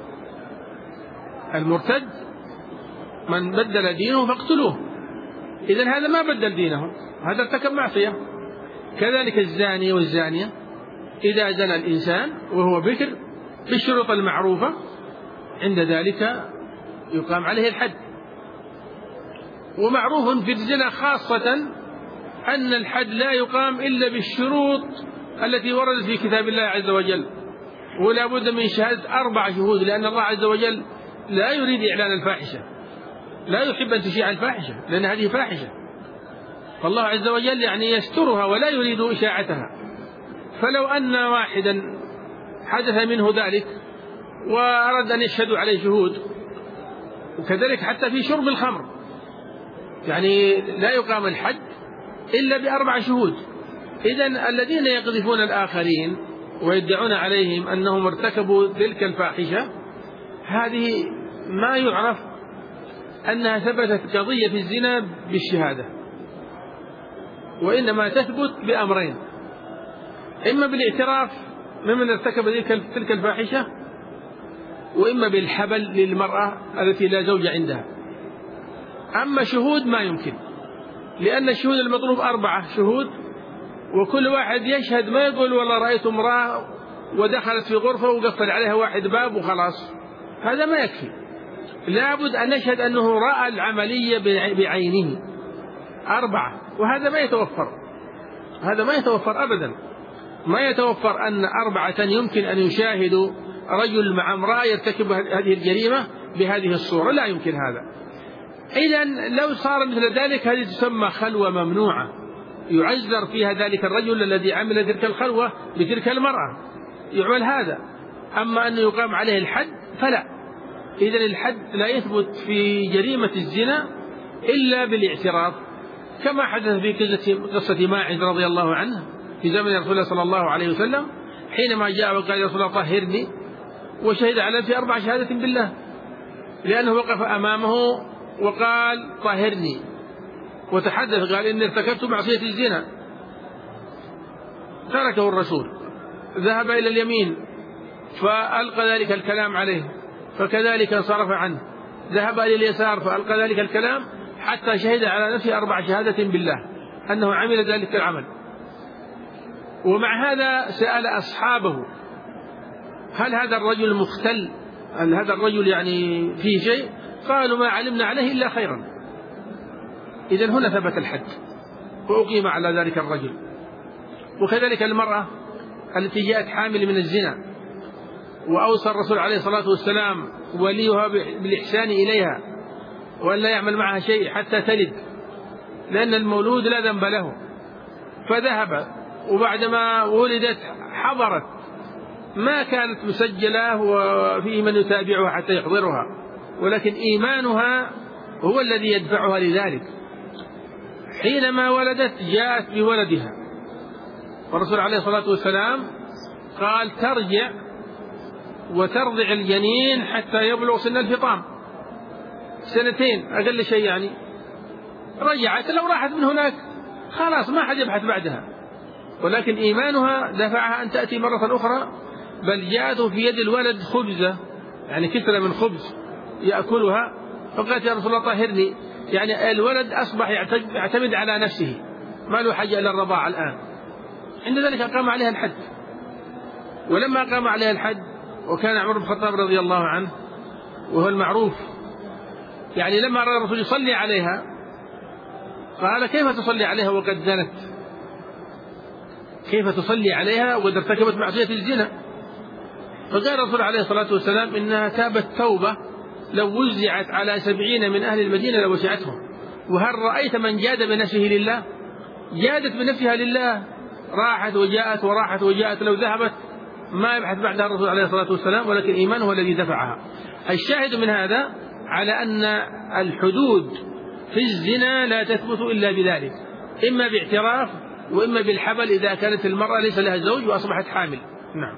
Speaker 2: المرتد من بدل دينه فاقتلوه، إذن هذا ما بدل دينه، هذا ارتكب معصية. كذلك الزاني والزانية إذا زنى الإنسان وهو بكر بالشروط المعروفة عند ذلك يقام عليه الحد. ومعروف في الزنا خاصة أن الحد لا يقام إلا بالشروط التي وردت في كتاب الله عز وجل، ولا بد من شهادة 4 شهود، لأن الله عز وجل لا يريد إعلان الفاحشة، لا يحب أن تشيع الفاحشة لأن هذه فاحشة، فالله عز وجل يعني يسترها ولا يريد إشاعتها. فلو أن واحدا حدث منه ذلك وأراد أن يشهدوا عليه شهود، وكذلك حتى في شرب الخمر يعني لا يقام الحد إلا ب4 شهود. إذن الذين يقذفون الآخرين ويدعون عليهم أنهم ارتكبوا تلك الفاحشة، هذه ما يعرف أنها ثبتت قضية في الزنا بالشهادة، وإنما تثبت بأمرين: إما بالاعتراف ممن ارتكب تلك الفاحشة، وإما بالحبل للمرأة التي لا زوج عندها. أما شهود ما يمكن، لأن الشهود المطلوب 4 شهود، وكل واحد يشهد ما يقول والله رأيت امرأة ودخلت في غرفة وقفل عليها واحد باب وخلاص، هذا ما يكفي، لابد أن نشهد أنه رأى العملية بعينه 4، وهذا ما يتوفر، هذا ما يتوفر أبدا. ما يتوفر أن 4 يمكن أن يشاهدوا رجل مع امرأة يرتكب هذه الجريمة بهذه الصورة، لا يمكن هذا. إذن لو صار مثل ذلك هذه تسمى خلوة ممنوعة، يعذر فيها ذلك الرجل الذي عمل تلك الخلوة بتلك المرأة، يعمل هذا. أما أن يقام عليه الحد فلا. إذن الحد لا يثبت في جريمة الزنا إلا بالاعتراف، كما حدث في قصة ماعز رضي الله عنه في زمن رسول الله صلى الله عليه وسلم، حينما جاء وقال يا رسول الله طهرني، وشهد على نفسه 4 شهادات بالله، لأنه وقف أمامه وقال طهرني، وتحدث قال إني ارتكبت معصية الزنا. تركه الرسول، ذهب إلى اليمين فألقى ذلك الكلام عليه، فكذلك انصرف عنه، ذهب إلى اليسار فألقى ذلك الكلام، حتى شهد على نفسه 4 شهادات بالله أنه عمل ذلك العمل. ومع هذا سأل أصحابه هل هذا الرجل مختل، هل هذا الرجل يعني فيه شيء؟ قالوا ما علمنا عليه إلا خيرا. إذن هنا ثبت الحد وأقيم على ذلك الرجل. وكذلك المرأة التي جاءت حامل من الزنا، وأوصى الرسول عليه الصلاة والسلام وليها بالإحسان إليها وأن لا يعمل معها شيء حتى تلد، لأن المولود لا ذنب له. فذهب، وبعدما ولدت حضرت، ما كانت مسجلة وفيه من يتابعها حتى يحضرها، ولكن إيمانها هو الذي يدفعها لذلك. حينما ولدت جاءت بولدها، والرسول عليه الصلاة والسلام قال ترجع وترضع الجنين حتى يبلغ سن الفطام، 2 أقل شيء يعني. رجعت، لو راحت من هناك خلاص ما حد يبحث بعدها، ولكن إيمانها دفعها أن تأتي مرة أخرى، بل جاءته في يد الولد خبزة، يعني كثرة من خبز يأكلها، فقالت يا رسول الله طهرني. يعني الولد أصبح يعتمد على نفسه، ما له حاجة إلى الرضاعة الآن. عند ذلك أقام عليها الحد. ولما أقام عليها الحد وكان عمر بن الخطاب رضي الله عنه وهو المعروف، يعني لما أراد الرسول يصلي عليها قال كيف تصلي عليها وقد زنت؟ كيف تصلي عليها وقد ارتكبت معصية الزنا؟ فقال الرسول عليه الصلاة والسلام إنها تابت توبة لو وزعت على 70 من أهل المدينة لوسعتهم. وهل رأيت من جاد بنفسه لله؟ جادت بنفسها لله، راحت وجاءت وراحت وجاءت، لو ذهبت ما يبحث بعدها الرسول عليه الصلاة والسلام، ولكن إيمانه هو الذي دفعها. الشاهد من هذا على أن الحدود في الزنا لا تثبت إلا بذلك، إما باعتراف وإما بالحبل إذا كانت المرأة ليس لها زوج وأصبحت حامل. نعم.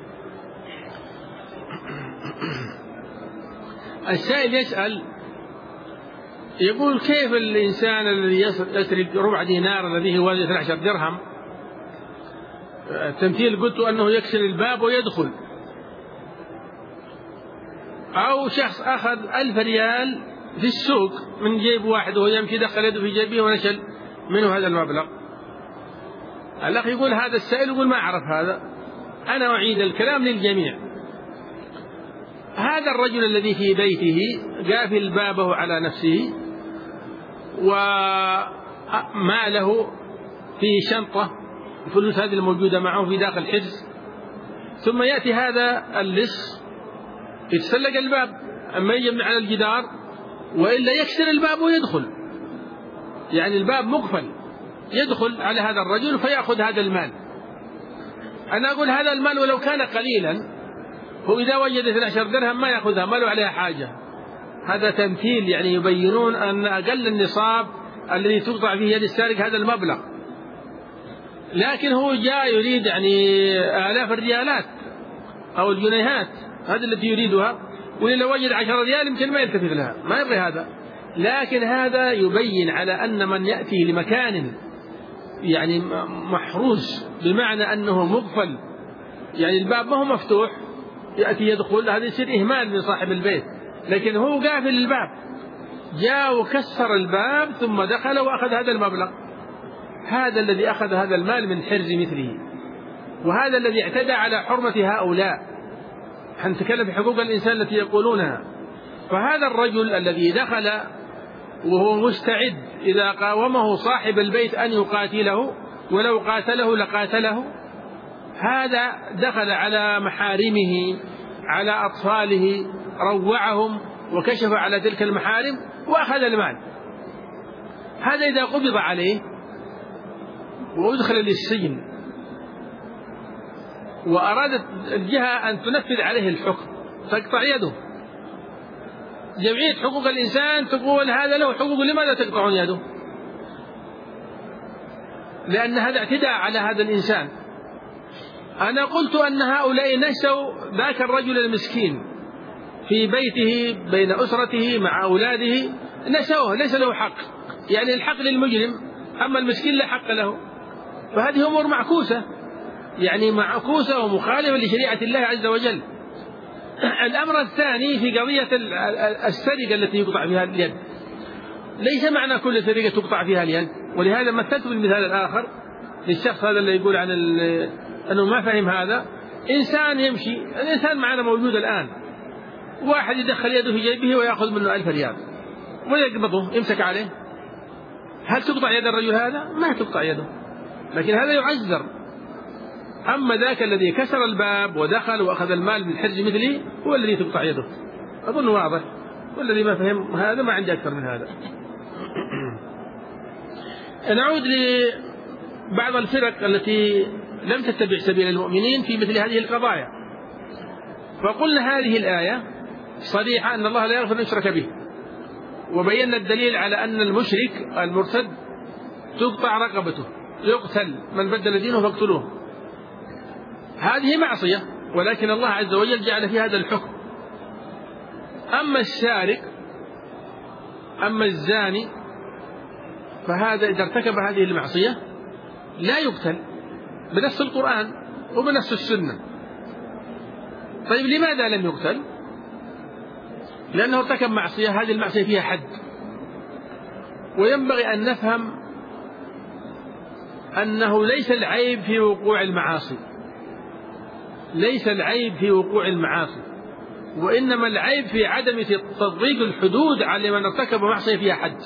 Speaker 2: السائل يسأل يقول كيف الإنسان الذي يسرق ربع دينار الذي هو 12 درهم، التمثيل قلت أنه يكسر الباب ويدخل، أو شخص أخذ 1000 ريال في السوق من جيب واحد وهو يمشي دخل يده في جيبه ونشل منه هذا المبلغ. الأخ يقول هذا السائل يقول ما أعرف هذا. أنا أعيد الكلام للجميع. هذا الرجل الذي في بيته قافل بابه على نفسه وماله في شنطة، الفلوس هذه الموجودة معه في داخل حجز، ثم يأتي هذا اللص يتسلق الباب، أما يجي على الجدار وإلا يكسر الباب ويدخل، يعني الباب مقفل، يدخل على هذا الرجل فيأخذ هذا المال. أنا أقول هذا المال ولو كان قليلا، هو إذا وجد 12 درهم ما يأخذها، ما له عليها حاجة. هذا تمثيل، يعني يبينون أن أقل النصاب الذي تقطع فيه يد السارق هذا المبلغ، لكن هو جاء يريد يعني آلاف الريالات أو الجنيهات، هذه التي يريدها، ولو وجد 10 ريال يمكن ما يلتفت لها، ما يبغي هذا. لكن هذا يبين على أن من يأتي لمكان يعني محروس، بمعنى أنه مقفل، يعني الباب ما هو مفتوح، يأتي يدخل، هذا يصير إهمال من صاحب البيت. لكن هو قافل الباب، جاء وكسر الباب ثم دخل وأخذ هذا المبلغ. هذا الذي أخذ هذا المال من حرز مثله، وهذا الذي اعتدى على حرمة هؤلاء. نتكلم في حقوق الإنسان التي يقولونها. فهذا الرجل الذي دخل وهو مستعد إذا قاومه صاحب البيت أن يقاتله، ولو قاتله لقاتله، هذا دخل على محارمه، على أطفاله، روعهم وكشف على تلك المحارم وأخذ المال. هذا إذا قبض عليه وأدخل للسجن وأرادت الجهة أن تنفذ عليه الحكم تقطع يده. جمعية حقوق الإنسان تقول هذا له حقوق، لماذا تقطعون يده؟ لأن هذا اعتداء على هذا الإنسان. أنا قلت أن هؤلاء نسوا ذاك الرجل المسكين في بيته بين أسرته مع أولاده، نسوه، ليس له حق، يعني الحق للمجرم أما المسكين لا حق له. فهذه أمور معكوسة، يعني معكوسة ومخالفة لشريعة الله عز وجل. الأمر الثاني في قضية السرقة التي يقطع فيها اليد، ليس معنى كل سرقة تقطع فيها اليد، ولهذا مثلت بالمثال الآخر للشخص هذا اللي يقول عن أنه ما فهم هذا. إنسان يمشي، الإنسان معنا موجود الآن، واحد يدخل يده في جيبه ويأخذ منه 1000 ريال ويقبضه يمسك عليه، هل تقطع يد الرجل هذا؟ ما تقطع يده، لكن هذا يعذر. أما ذاك الذي كسر الباب ودخل وأخذ المال من حرز مثله هو الذي تقطع يده. أظن واضح، والذي ما فهم هذا ما عندي أكثر من هذا. نعود لبعض الفرق التي لم تتبع سبيل المؤمنين في مثل هذه القضايا. فقلنا هذه الآية صريحة أن الله لا يغفر أن يشرك به، وبينا الدليل على أن المشرك المرتد تقطع رقبته، يقتل، من بدل دينه فاقتلوه. هذه معصية، ولكن الله عز وجل جعل في هذا الحكم. أما السارق، أما الزاني، فهذا إذا ارتكب هذه المعصية لا يقتل، بنفس القرآن وبنفس السنة. طيب لماذا لم يقتل؟ لأنه ارتكب معصية، هذه المعصية فيها حد. وينبغي أن نفهم أنه ليس العيب في وقوع المعاصي، ليس العيب في وقوع المعاصي، وإنما العيب في عدم تطبيق الحدود على من ارتكب معصية فيها حد.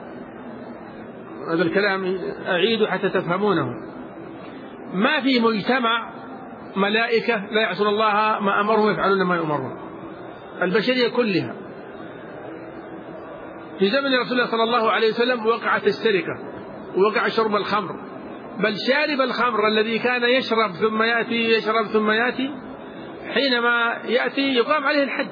Speaker 2: هذا الكلام أعيد حتى تفهمونه. ما في مجتمع ملائكة لا يعصون الله ما أمرهم ويفعلون ما يؤمرون، البشرية كلها. في زمن رسول الله صلى الله عليه وسلم وقعت السرقة، ووقع شرب الخمر، بل شارب الخمر الذي كان يشرب ثم يأتي، يشرب ثم يأتي، حينما يأتي يقام عليه الحد،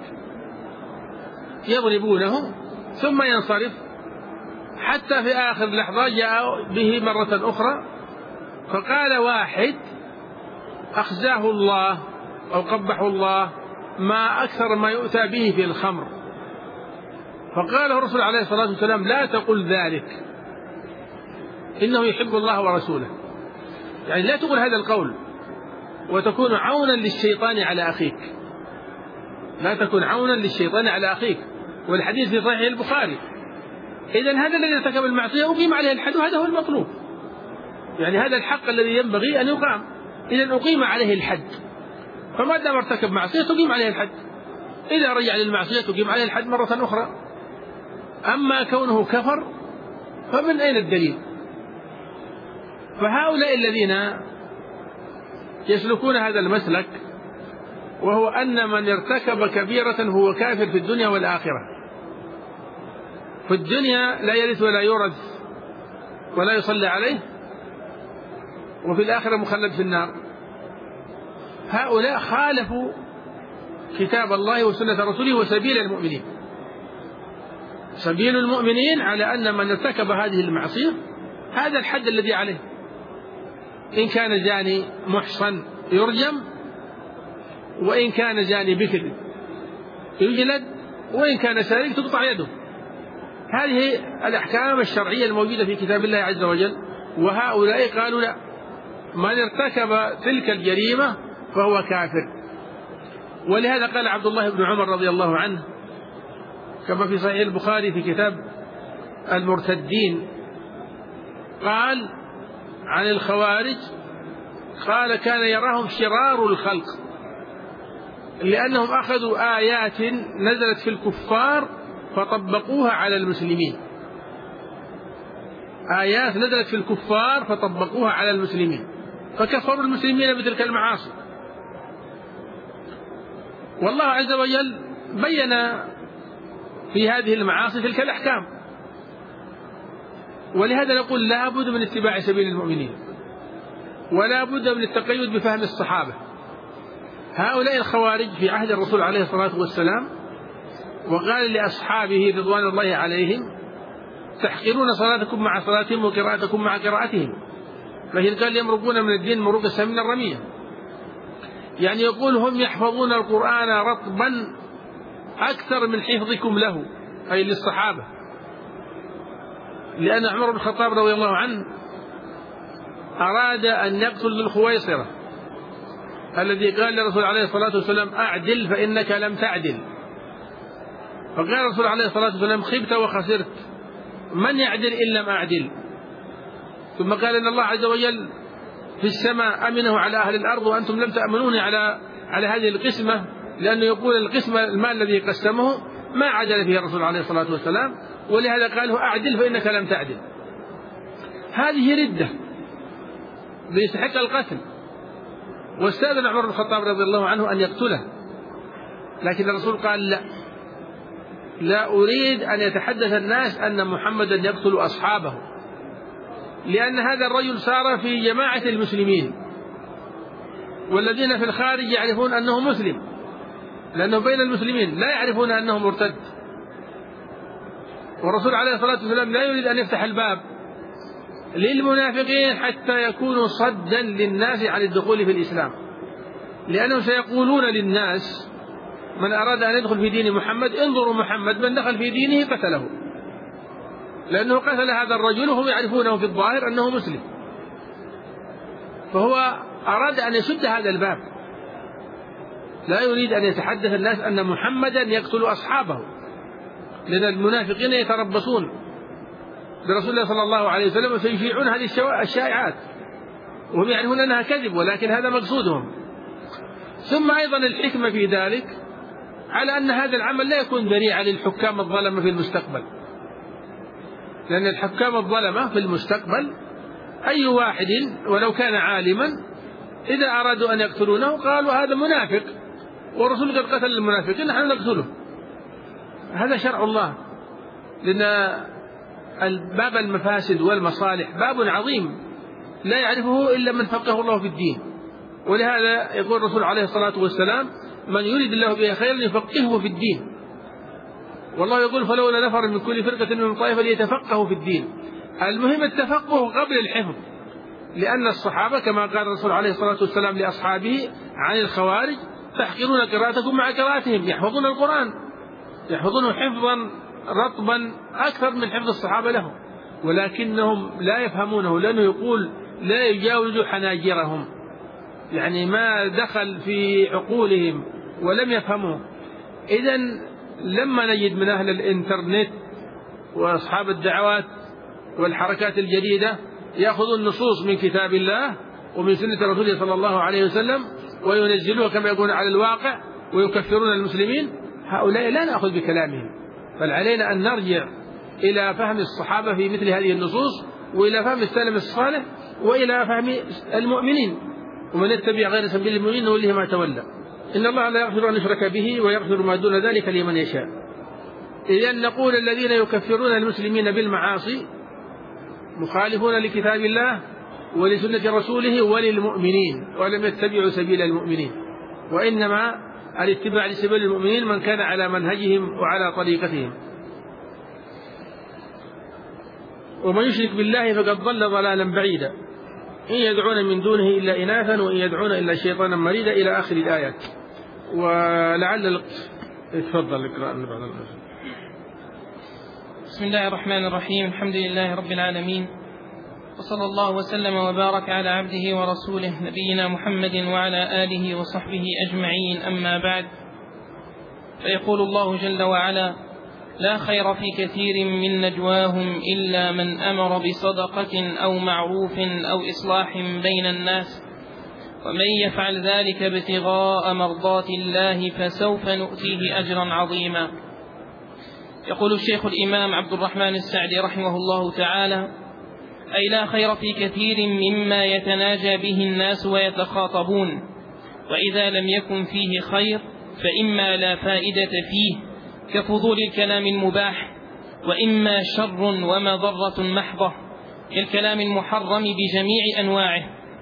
Speaker 2: يضربونه ثم ينصرف، حتى في آخر لحظة جاء به مرة أخرى فقال واحد أخزاه الله أو قبحه الله ما أكثر ما يؤتى به في الخمر. فقال الرسول عليه الصلاة والسلام لا تقل ذلك، إنه يحب الله ورسوله. يعني لا تقول هذا القول وتكون عونا للشيطان على أخيك، لا تكون عونا للشيطان على أخيك. والحديث في صحيح البخاري. إذن هذا الذي ارتكب المعصية أقيم عليه الحد، وهذا هو المطلوب. يعني هذا الحق الذي ينبغي أن يقام، إذن أقيم عليه الحد. فما دام ارتكب معصية تقيم عليه الحد، إذا رجع للمعصية تقيم عليه الحد مرة أخرى. أما كونه كفر فمن أين الدليل؟ فهؤلاء الذين يسلكون هذا المسلك، وهو أن من ارتكب كبيرة هو كافر في الدنيا والآخرة. في الدنيا لا يرث ولا يورث ولا يصلى عليه، وفي الآخرة مخلد في النار. هؤلاء خالفوا كتاب الله وسنة رسوله وسبيل المؤمنين. سبيل المؤمنين على أن من ارتكب هذه المعصية هذا الحد الذي عليه. إن كان زاني محصن يرجم، وإن كان زاني بكر يجلد، وإن كان سارق تقطع يده. هذه الأحكام الشرعية الموجودة في كتاب الله عز وجل. وهؤلاء قالوا لا، من ارتكب تلك الجريمة فهو كافر. ولهذا قال عبد الله بن عمر رضي الله عنه كما في صحيح البخاري في كتاب المرتدين، قال عن الخوارج، قال كان يراهم شرار الخلق لأنهم أخذوا آيات نزلت في الكفار فطبقوها على المسلمين. آيات نزلت في الكفار فطبقوها على المسلمين، فكفروا المسلمين بتلك المعاصي. والله عز وجل بين في هذه المعاصي تلك الأحكام. ولهذا نقول لا بد من اتباع سبيل المؤمنين، ولا بد من التقيد بفهم الصحابة. هؤلاء الخوارج في عهد الرسول عليه الصلاة والسلام وقال لأصحابه رضوان الله عليهم تحقرون صلاتكم مع صلاتهم وقراءتكم مع قراءتهم، لكن قال يمرقون من الدين مروق السهم من الرمية. يعني يقول هم يحفظون القرآن رطبا أكثر من حفظكم له، أي للصحابة. لأن عمر بن الخطاب رضي الله عنه أراد أن يقتل الخويصرة الذي قال للرسول عليه الصلاة والسلام أعدل فإنك لم تعدل. فقال الرسول عليه الصلاة والسلام خبت وخسرت، من يعدل إن لم أعدل؟ ثم قال إن الله عز وجل في السماء أمنه على أهل الأرض وأنتم لم تأمنوني على هذه القسمة، لأنه يقول القسمة المال الذي قسمه ما عدل فيه الرسول عليه الصلاة والسلام، ولهذا قال له أعدل فإنك لم تعدل. هذه ردة بيستحق القتل، واستأذن عمر بن الخطاب رضي الله عنه أن يقتله، لكن الرسول قال لا أريد أن يتحدث الناس أن محمدا يقتل أصحابه، لأن هذا الرجل صار في جماعة المسلمين، والذين في الخارج يعرفون أنه مسلم، لأنه بين المسلمين لا يعرفون أنه مرتد. والرسول عليه الصلاة والسلام لا يريد أن يفتح الباب للمنافقين حتى يكونوا صدا للناس عن الدخول في الإسلام، لأنهم سيقولون للناس من أراد أن يدخل في دين محمد انظروا محمد من دخل في دينه قتله، لأنه قتل هذا الرجل وهم يعرفونه في الظاهر أنه مسلم. فهو أراد أن يسد هذا الباب، لا يريد أن يتحدث الناس أن محمدا يقتل أصحابه، لأن المنافقين يتربصون برسول الله صلى الله عليه وسلم وسيشيعون هذه الشائعات وهم يعرفون أنها كذب، ولكن هذا مقصودهم. ثم أيضا الحكمة في ذلك على أن هذا العمل لا يكون ذريعة للحكام الظلمة في المستقبل، لأن الحكام الظلمة في المستقبل أي واحد ولو كان عالما إذا أرادوا أن يقتلونه قالوا هذا منافق ورسول قد قتل المنافقين نحن نقتله. هذا شرع الله، لأن باب المفاسد والمصالح باب عظيم لا يعرفه إلا من فقهه الله في الدين، ولهذا يقول الرسول عليه الصلاة والسلام من يريد الله به خيرا يفقهه في الدين، والله يقول فلولا نفر من كل فرقة من طائفة ليتفقهوا في الدين. المهم التفقه قبل الحفظ، لأن الصحابة كما قال الرسول عليه الصلاة والسلام لأصحابه عن الخوارج تحقرون قراءتكم مع قراءتهم، يحفظون القرآن يحفظونه حفظا رطبا أكثر من حفظ الصحابة له، ولكنهم لا يفهمونه، لأنه يقول لا يجاوز حناجرهم، يعني ما دخل في عقولهم ولم يفهموه. إذن لما نجد من أهل الإنترنت وأصحاب الدعوات والحركات الجديدة يأخذون النصوص من كتاب الله ومن سنة رسوله صلى الله عليه وسلم وينزلوها كما يكون على الواقع ويكفرون المسلمين، هؤلاء لا نأخذ بكلامهم، بل علينا أن نرجع إلى فهم الصحابة في مثل هذه النصوص، وإلى فهم السلف الصالح، وإلى فهم المؤمنين، ومن يتبع غير سبيل المؤمنين نوله ما تولى. إن الله لا يغفر أن يشرك به ويغفر ما دون ذلك لمن يشاء. إذن نقول الذين يكفرون المسلمين بالمعاصي مخالفون لكتاب الله ولسنة رسوله وللمؤمنين، ولم يتبعوا سبيل المؤمنين، وإنما الاتباع لسبيل المؤمنين من كان على منهجهم وعلى طريقتهم. ومن يشرك بالله فقد ضل ضلالا بعيدا إن يدعون من دونه إلا إناثا وإن يدعون إلا شيطانا مريدا إلى آخر الآيات. ولعل تفضل اقرأ بعد النص.
Speaker 1: بسم الله الرحمن الرحيم. الحمد لله رب العالمين، وصلى الله وسلم وبارك على عبده ورسوله نبينا محمد وعلى آله وصحبه أجمعين. أما بعد، فيقول الله جل وعلا: لا خير في كثير من نجواهم إلا من أمر بصدقة أو معروف أو إصلاح بين الناس، ومن يفعل ذلك ابتغاء مرضات الله فسوف نؤتيه أجرا عظيما. يقول الشيخ الإمام عبد الرحمن السعدي رحمه الله تعالى: أي لا خير في كثير مما يتناجى به الناس ويتخاطبون، وإذا لم يكن فيه خير فإما لا فائدة فيه كفضول الكلام المباح، وإما شر ومضرة محضة كالكلام المحرم بجميع أنواعه.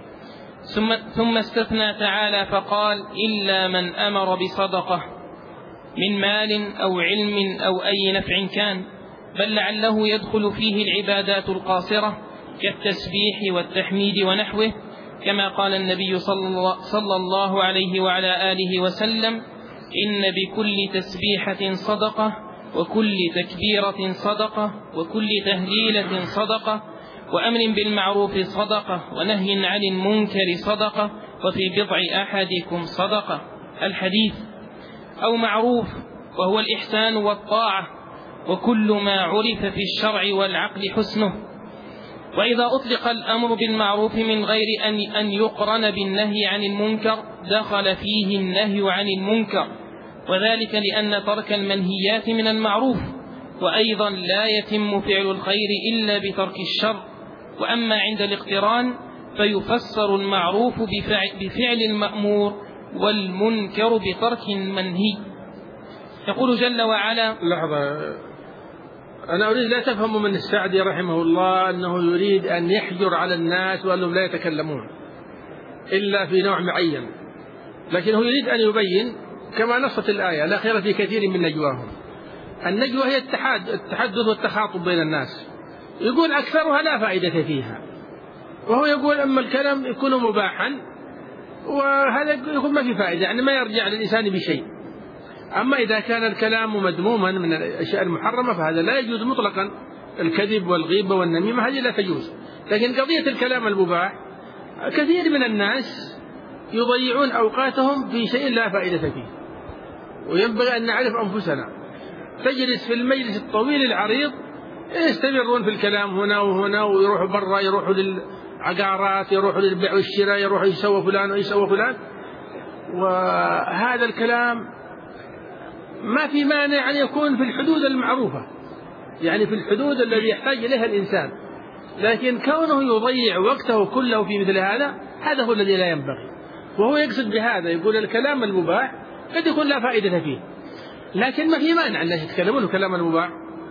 Speaker 1: ثم استثنى تعالى فقال: إلا من أمر بصدقة من مال أو علم أو أي نفع كان، بل لعله يدخل فيه العبادات القاصرة كالتسبيح والتحميد ونحوه، كما قال النبي صلى الله عليه وعلى آله وسلم: إن بكل تسبيحة صدقة، وكل تكبيرة صدقة، وكل تهليلة صدقة، وأمر بالمعروف صدقة، ونهي عن المنكر صدقة، وفي بضع أحدكم صدقة. الحديث. أو معروف وهو الإحسان والطاعة، وكل ما عرف في الشرع والعقل حسنه. وإذا أطلق الأمر بالمعروف من غير أن يقرن بالنهي عن المنكر دخل فيه النهي عن المنكر، وذلك لأن ترك المنهيات من المعروف، وأيضا لا يتم فعل الخير إلا بترك الشر. وأما عند الاقتران فيفسر المعروف بفعل المأمور والمنكر بترك المنهي. يقول جل وعلا:
Speaker 2: لحظة، أنا أريد لا تفهموا من السعدي رحمه الله أنه يريد أن يحجر على الناس وأنهم لا يتكلمون إلا في نوع معين، لكنه يريد أن يبين كما نصت الآية: لا خير في كثير من نجواهم. النجوى هي التحدث والتخاطب بين الناس، يقول أكثرها لا فائدة فيها، وهو يقول أما الكلام يكون مباحا وهذا يكون ما في فائدة، يعني ما يرجع للإنسان بشيء. أما إذا كان الكلام مذموما من الأشياء المحرمة فهذا لا يجوز مطلقا، الكذب والغيبة والنميمة هذه لا تجوز. لكن قضية الكلام المباح كثير من الناس يضيعون أوقاتهم في شيء لا فائدة فيه، وينبغي أن نعرف أنفسنا. تجلس في المجلس الطويل العريض يستمرون في الكلام هنا وهنا، ويروحوا برا، يروحوا للعقارات، يروحوا للبيع والشراء، يروحوا يسوى فلان ويسوى فلان. وهذا الكلام ما في مانع أن يكون في الحدود المعروفة، يعني في الحدود التي يحتاج إليها الإنسان، لكن كونه يضيع وقته كله في مثل هذا هو الذي لا ينبغي. وهو يقصد بهذا يقول الكلام المباح قد يكون لا فائدة فيه، لكن ما في مانع أن يتكلمون الكلام المباح،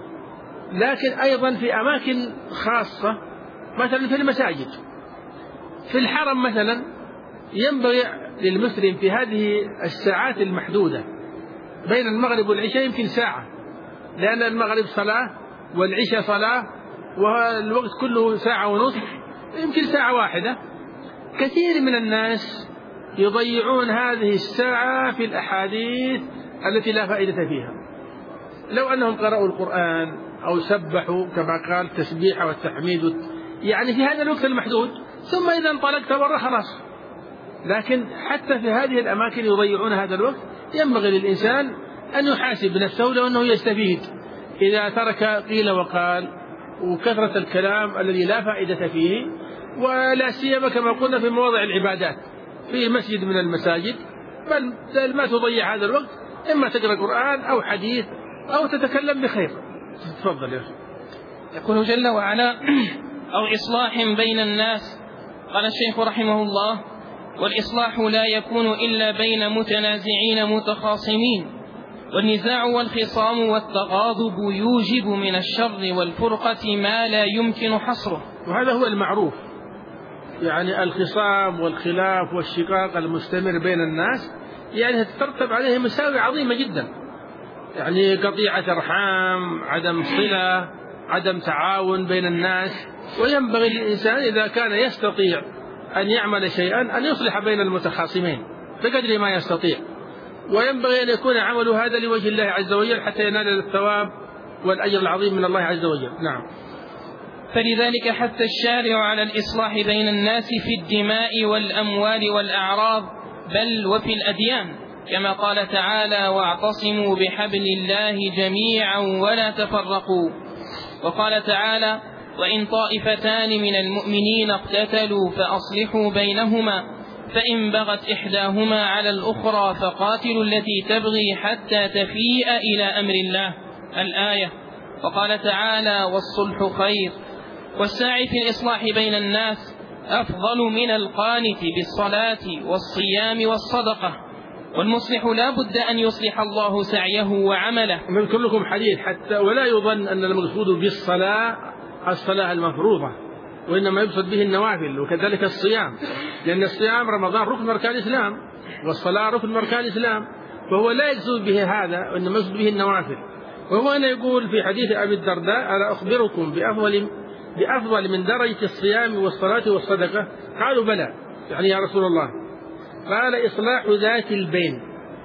Speaker 2: لكن أيضا في أماكن خاصة، مثلا في المساجد، في الحرم مثلا، ينبغي للمسلم في هذه الساعات المحدودة بين المغرب والعشاء يمكن ساعة، لأن المغرب صلاة والعشاء صلاة، والوقت كله ساعة ونصف، يمكن ساعة واحدة. كثير من الناس يضيعون هذه الساعة في الأحاديث التي لا فائدة فيها. لو أنهم قرأوا القرآن أو سبحوا كما قال التسبيح والتحميد، يعني في هذا الوقت المحدود، ثم إذا انطلقت برا خلاص. لكن حتى في هذه الأماكن يضيعون هذا الوقت. ينبغي للإنسان أن يحاسب نفسه لو أنه يستفيد إذا ترك قيل وقال وكثرة الكلام الذي لا فائدة فيه، ولا سيما كما قلنا في مواضع العبادات، في مسجد من المساجد، بل ما تضيع هذا الوقت، إما تقرأ قرآن أو حديث أو تتكلم بخير. تفضل يا أخي.
Speaker 1: يقول جل وعلا: أو إصلاح بين الناس. قال الشيخ رحمه الله: والإصلاح لا يكون إلا بين متنازعين متخاصمين، والنزاع والخصام والتغاضب يوجب من الشر والفرقة ما لا يمكن حصره.
Speaker 2: وهذا هو المعروف، يعني الخصام والخلاف والشقاق المستمر بين الناس يعني تترتب عليه مساوئ عظيمة جدا، يعني قطيعة أرحام، عدم صلة، عدم تعاون بين الناس. وينبغي للإنسان إذا كان يستطيع أن يعمل شيئا أن يصلح بين المتخاصمين بقدر ما يستطيع، وينبغي أن يكون عمل هذا لوجه الله عز وجل حتى ينال الثواب والأجر العظيم من الله عز وجل. نعم.
Speaker 1: فلذلك حث الشارع على الإصلاح بين الناس في الدماء والأموال والأعراض، بل وفي الأديان، كما قال تعالى: واعتصموا بحبل الله جميعا ولا تفرقوا. وقال تعالى: وإن طائفتان من المؤمنين اقتتلوا فأصلحوا بينهما، فإن بغت إحداهما على الأخرى فقاتلوا التي تبغي حتى تفيء إلى أمر الله، الآية. وقال تعالى: والصلح خير. والساعي في الإصلاح بين الناس أفضل من القانت بالصلاة والصيام والصدقة. والمصلح لا بد أن يصلح الله سعيه وعمله.
Speaker 2: نذكر لكم حديث حتى ولا يظن أن المقصود بالصلاة الصلاة المفروضة، وإنما يقصد به النوافل، وكذلك الصيام، لأن الصيام رمضان ركن من أركان الإسلام، والصلاة ركن من أركان الإسلام، فهو لا يقصد به هذا، وإنما يقصد به النوافل. وهو أنا يقول في حديث أبي الدرداء: ألا أخبركم بأفضل من درجة الصيام والصلاة والصدقة؟ قالوا: بلى، يعني يا رسول الله. قال: إصلاح ذات البين.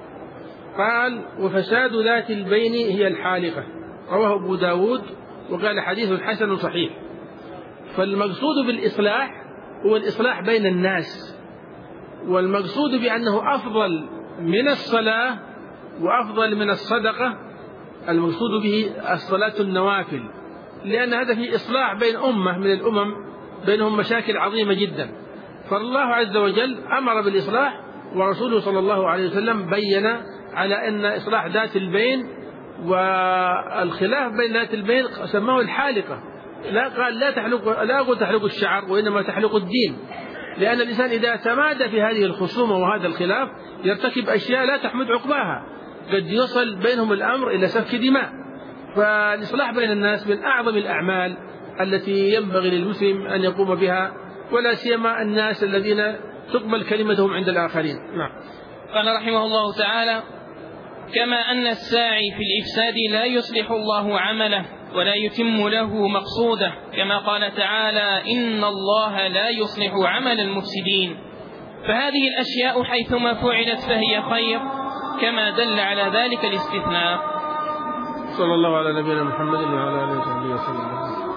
Speaker 2: قال: وفساد ذات البين هي الحالقة. رواه أبو داود وقال حديث حسن صحيح. فالمقصود بالإصلاح هو الإصلاح بين الناس، والمقصود بأنه أفضل من الصلاة وأفضل من الصدقة المقصود به الصلاة النوافل، لأن هذا فيه إصلاح بين أمة من الأمم بينهم مشاكل عظيمة جدا. فالله عز وجل أمر بالإصلاح، ورسوله صلى الله عليه وسلم بين على أن إصلاح ذات البين والخلاف بين ذات البين سماه الحالقة. لا قال لا أقول تحلق الشعر، وإنما تحلق الدين، لأن الإنسان إذا تمادى في هذه الخصومة وهذا الخلاف يرتكب أشياء لا تحمد عقباها، قد يصل بينهم الأمر إلى سفك دماء. فالإصلاح بين الناس من أعظم الأعمال التي ينبغي للمسلم أن يقوم بها، ولا سيما الناس الذين تقبل كلمتهم عند الآخرين. نعم.
Speaker 1: قال رحمه الله تعالى: كما أن الساعي في الإفساد لا يصلح الله عمله ولا يتم له مقصوده، كما قال تعالى: إن الله لا يصلح عمل المفسدين. فهذه الأشياء حيثما فعلت فهي خير، كما دل على ذلك الاستثناء.
Speaker 2: صلى الله على نبينا محمد وعلى آله وصحبه وسلم.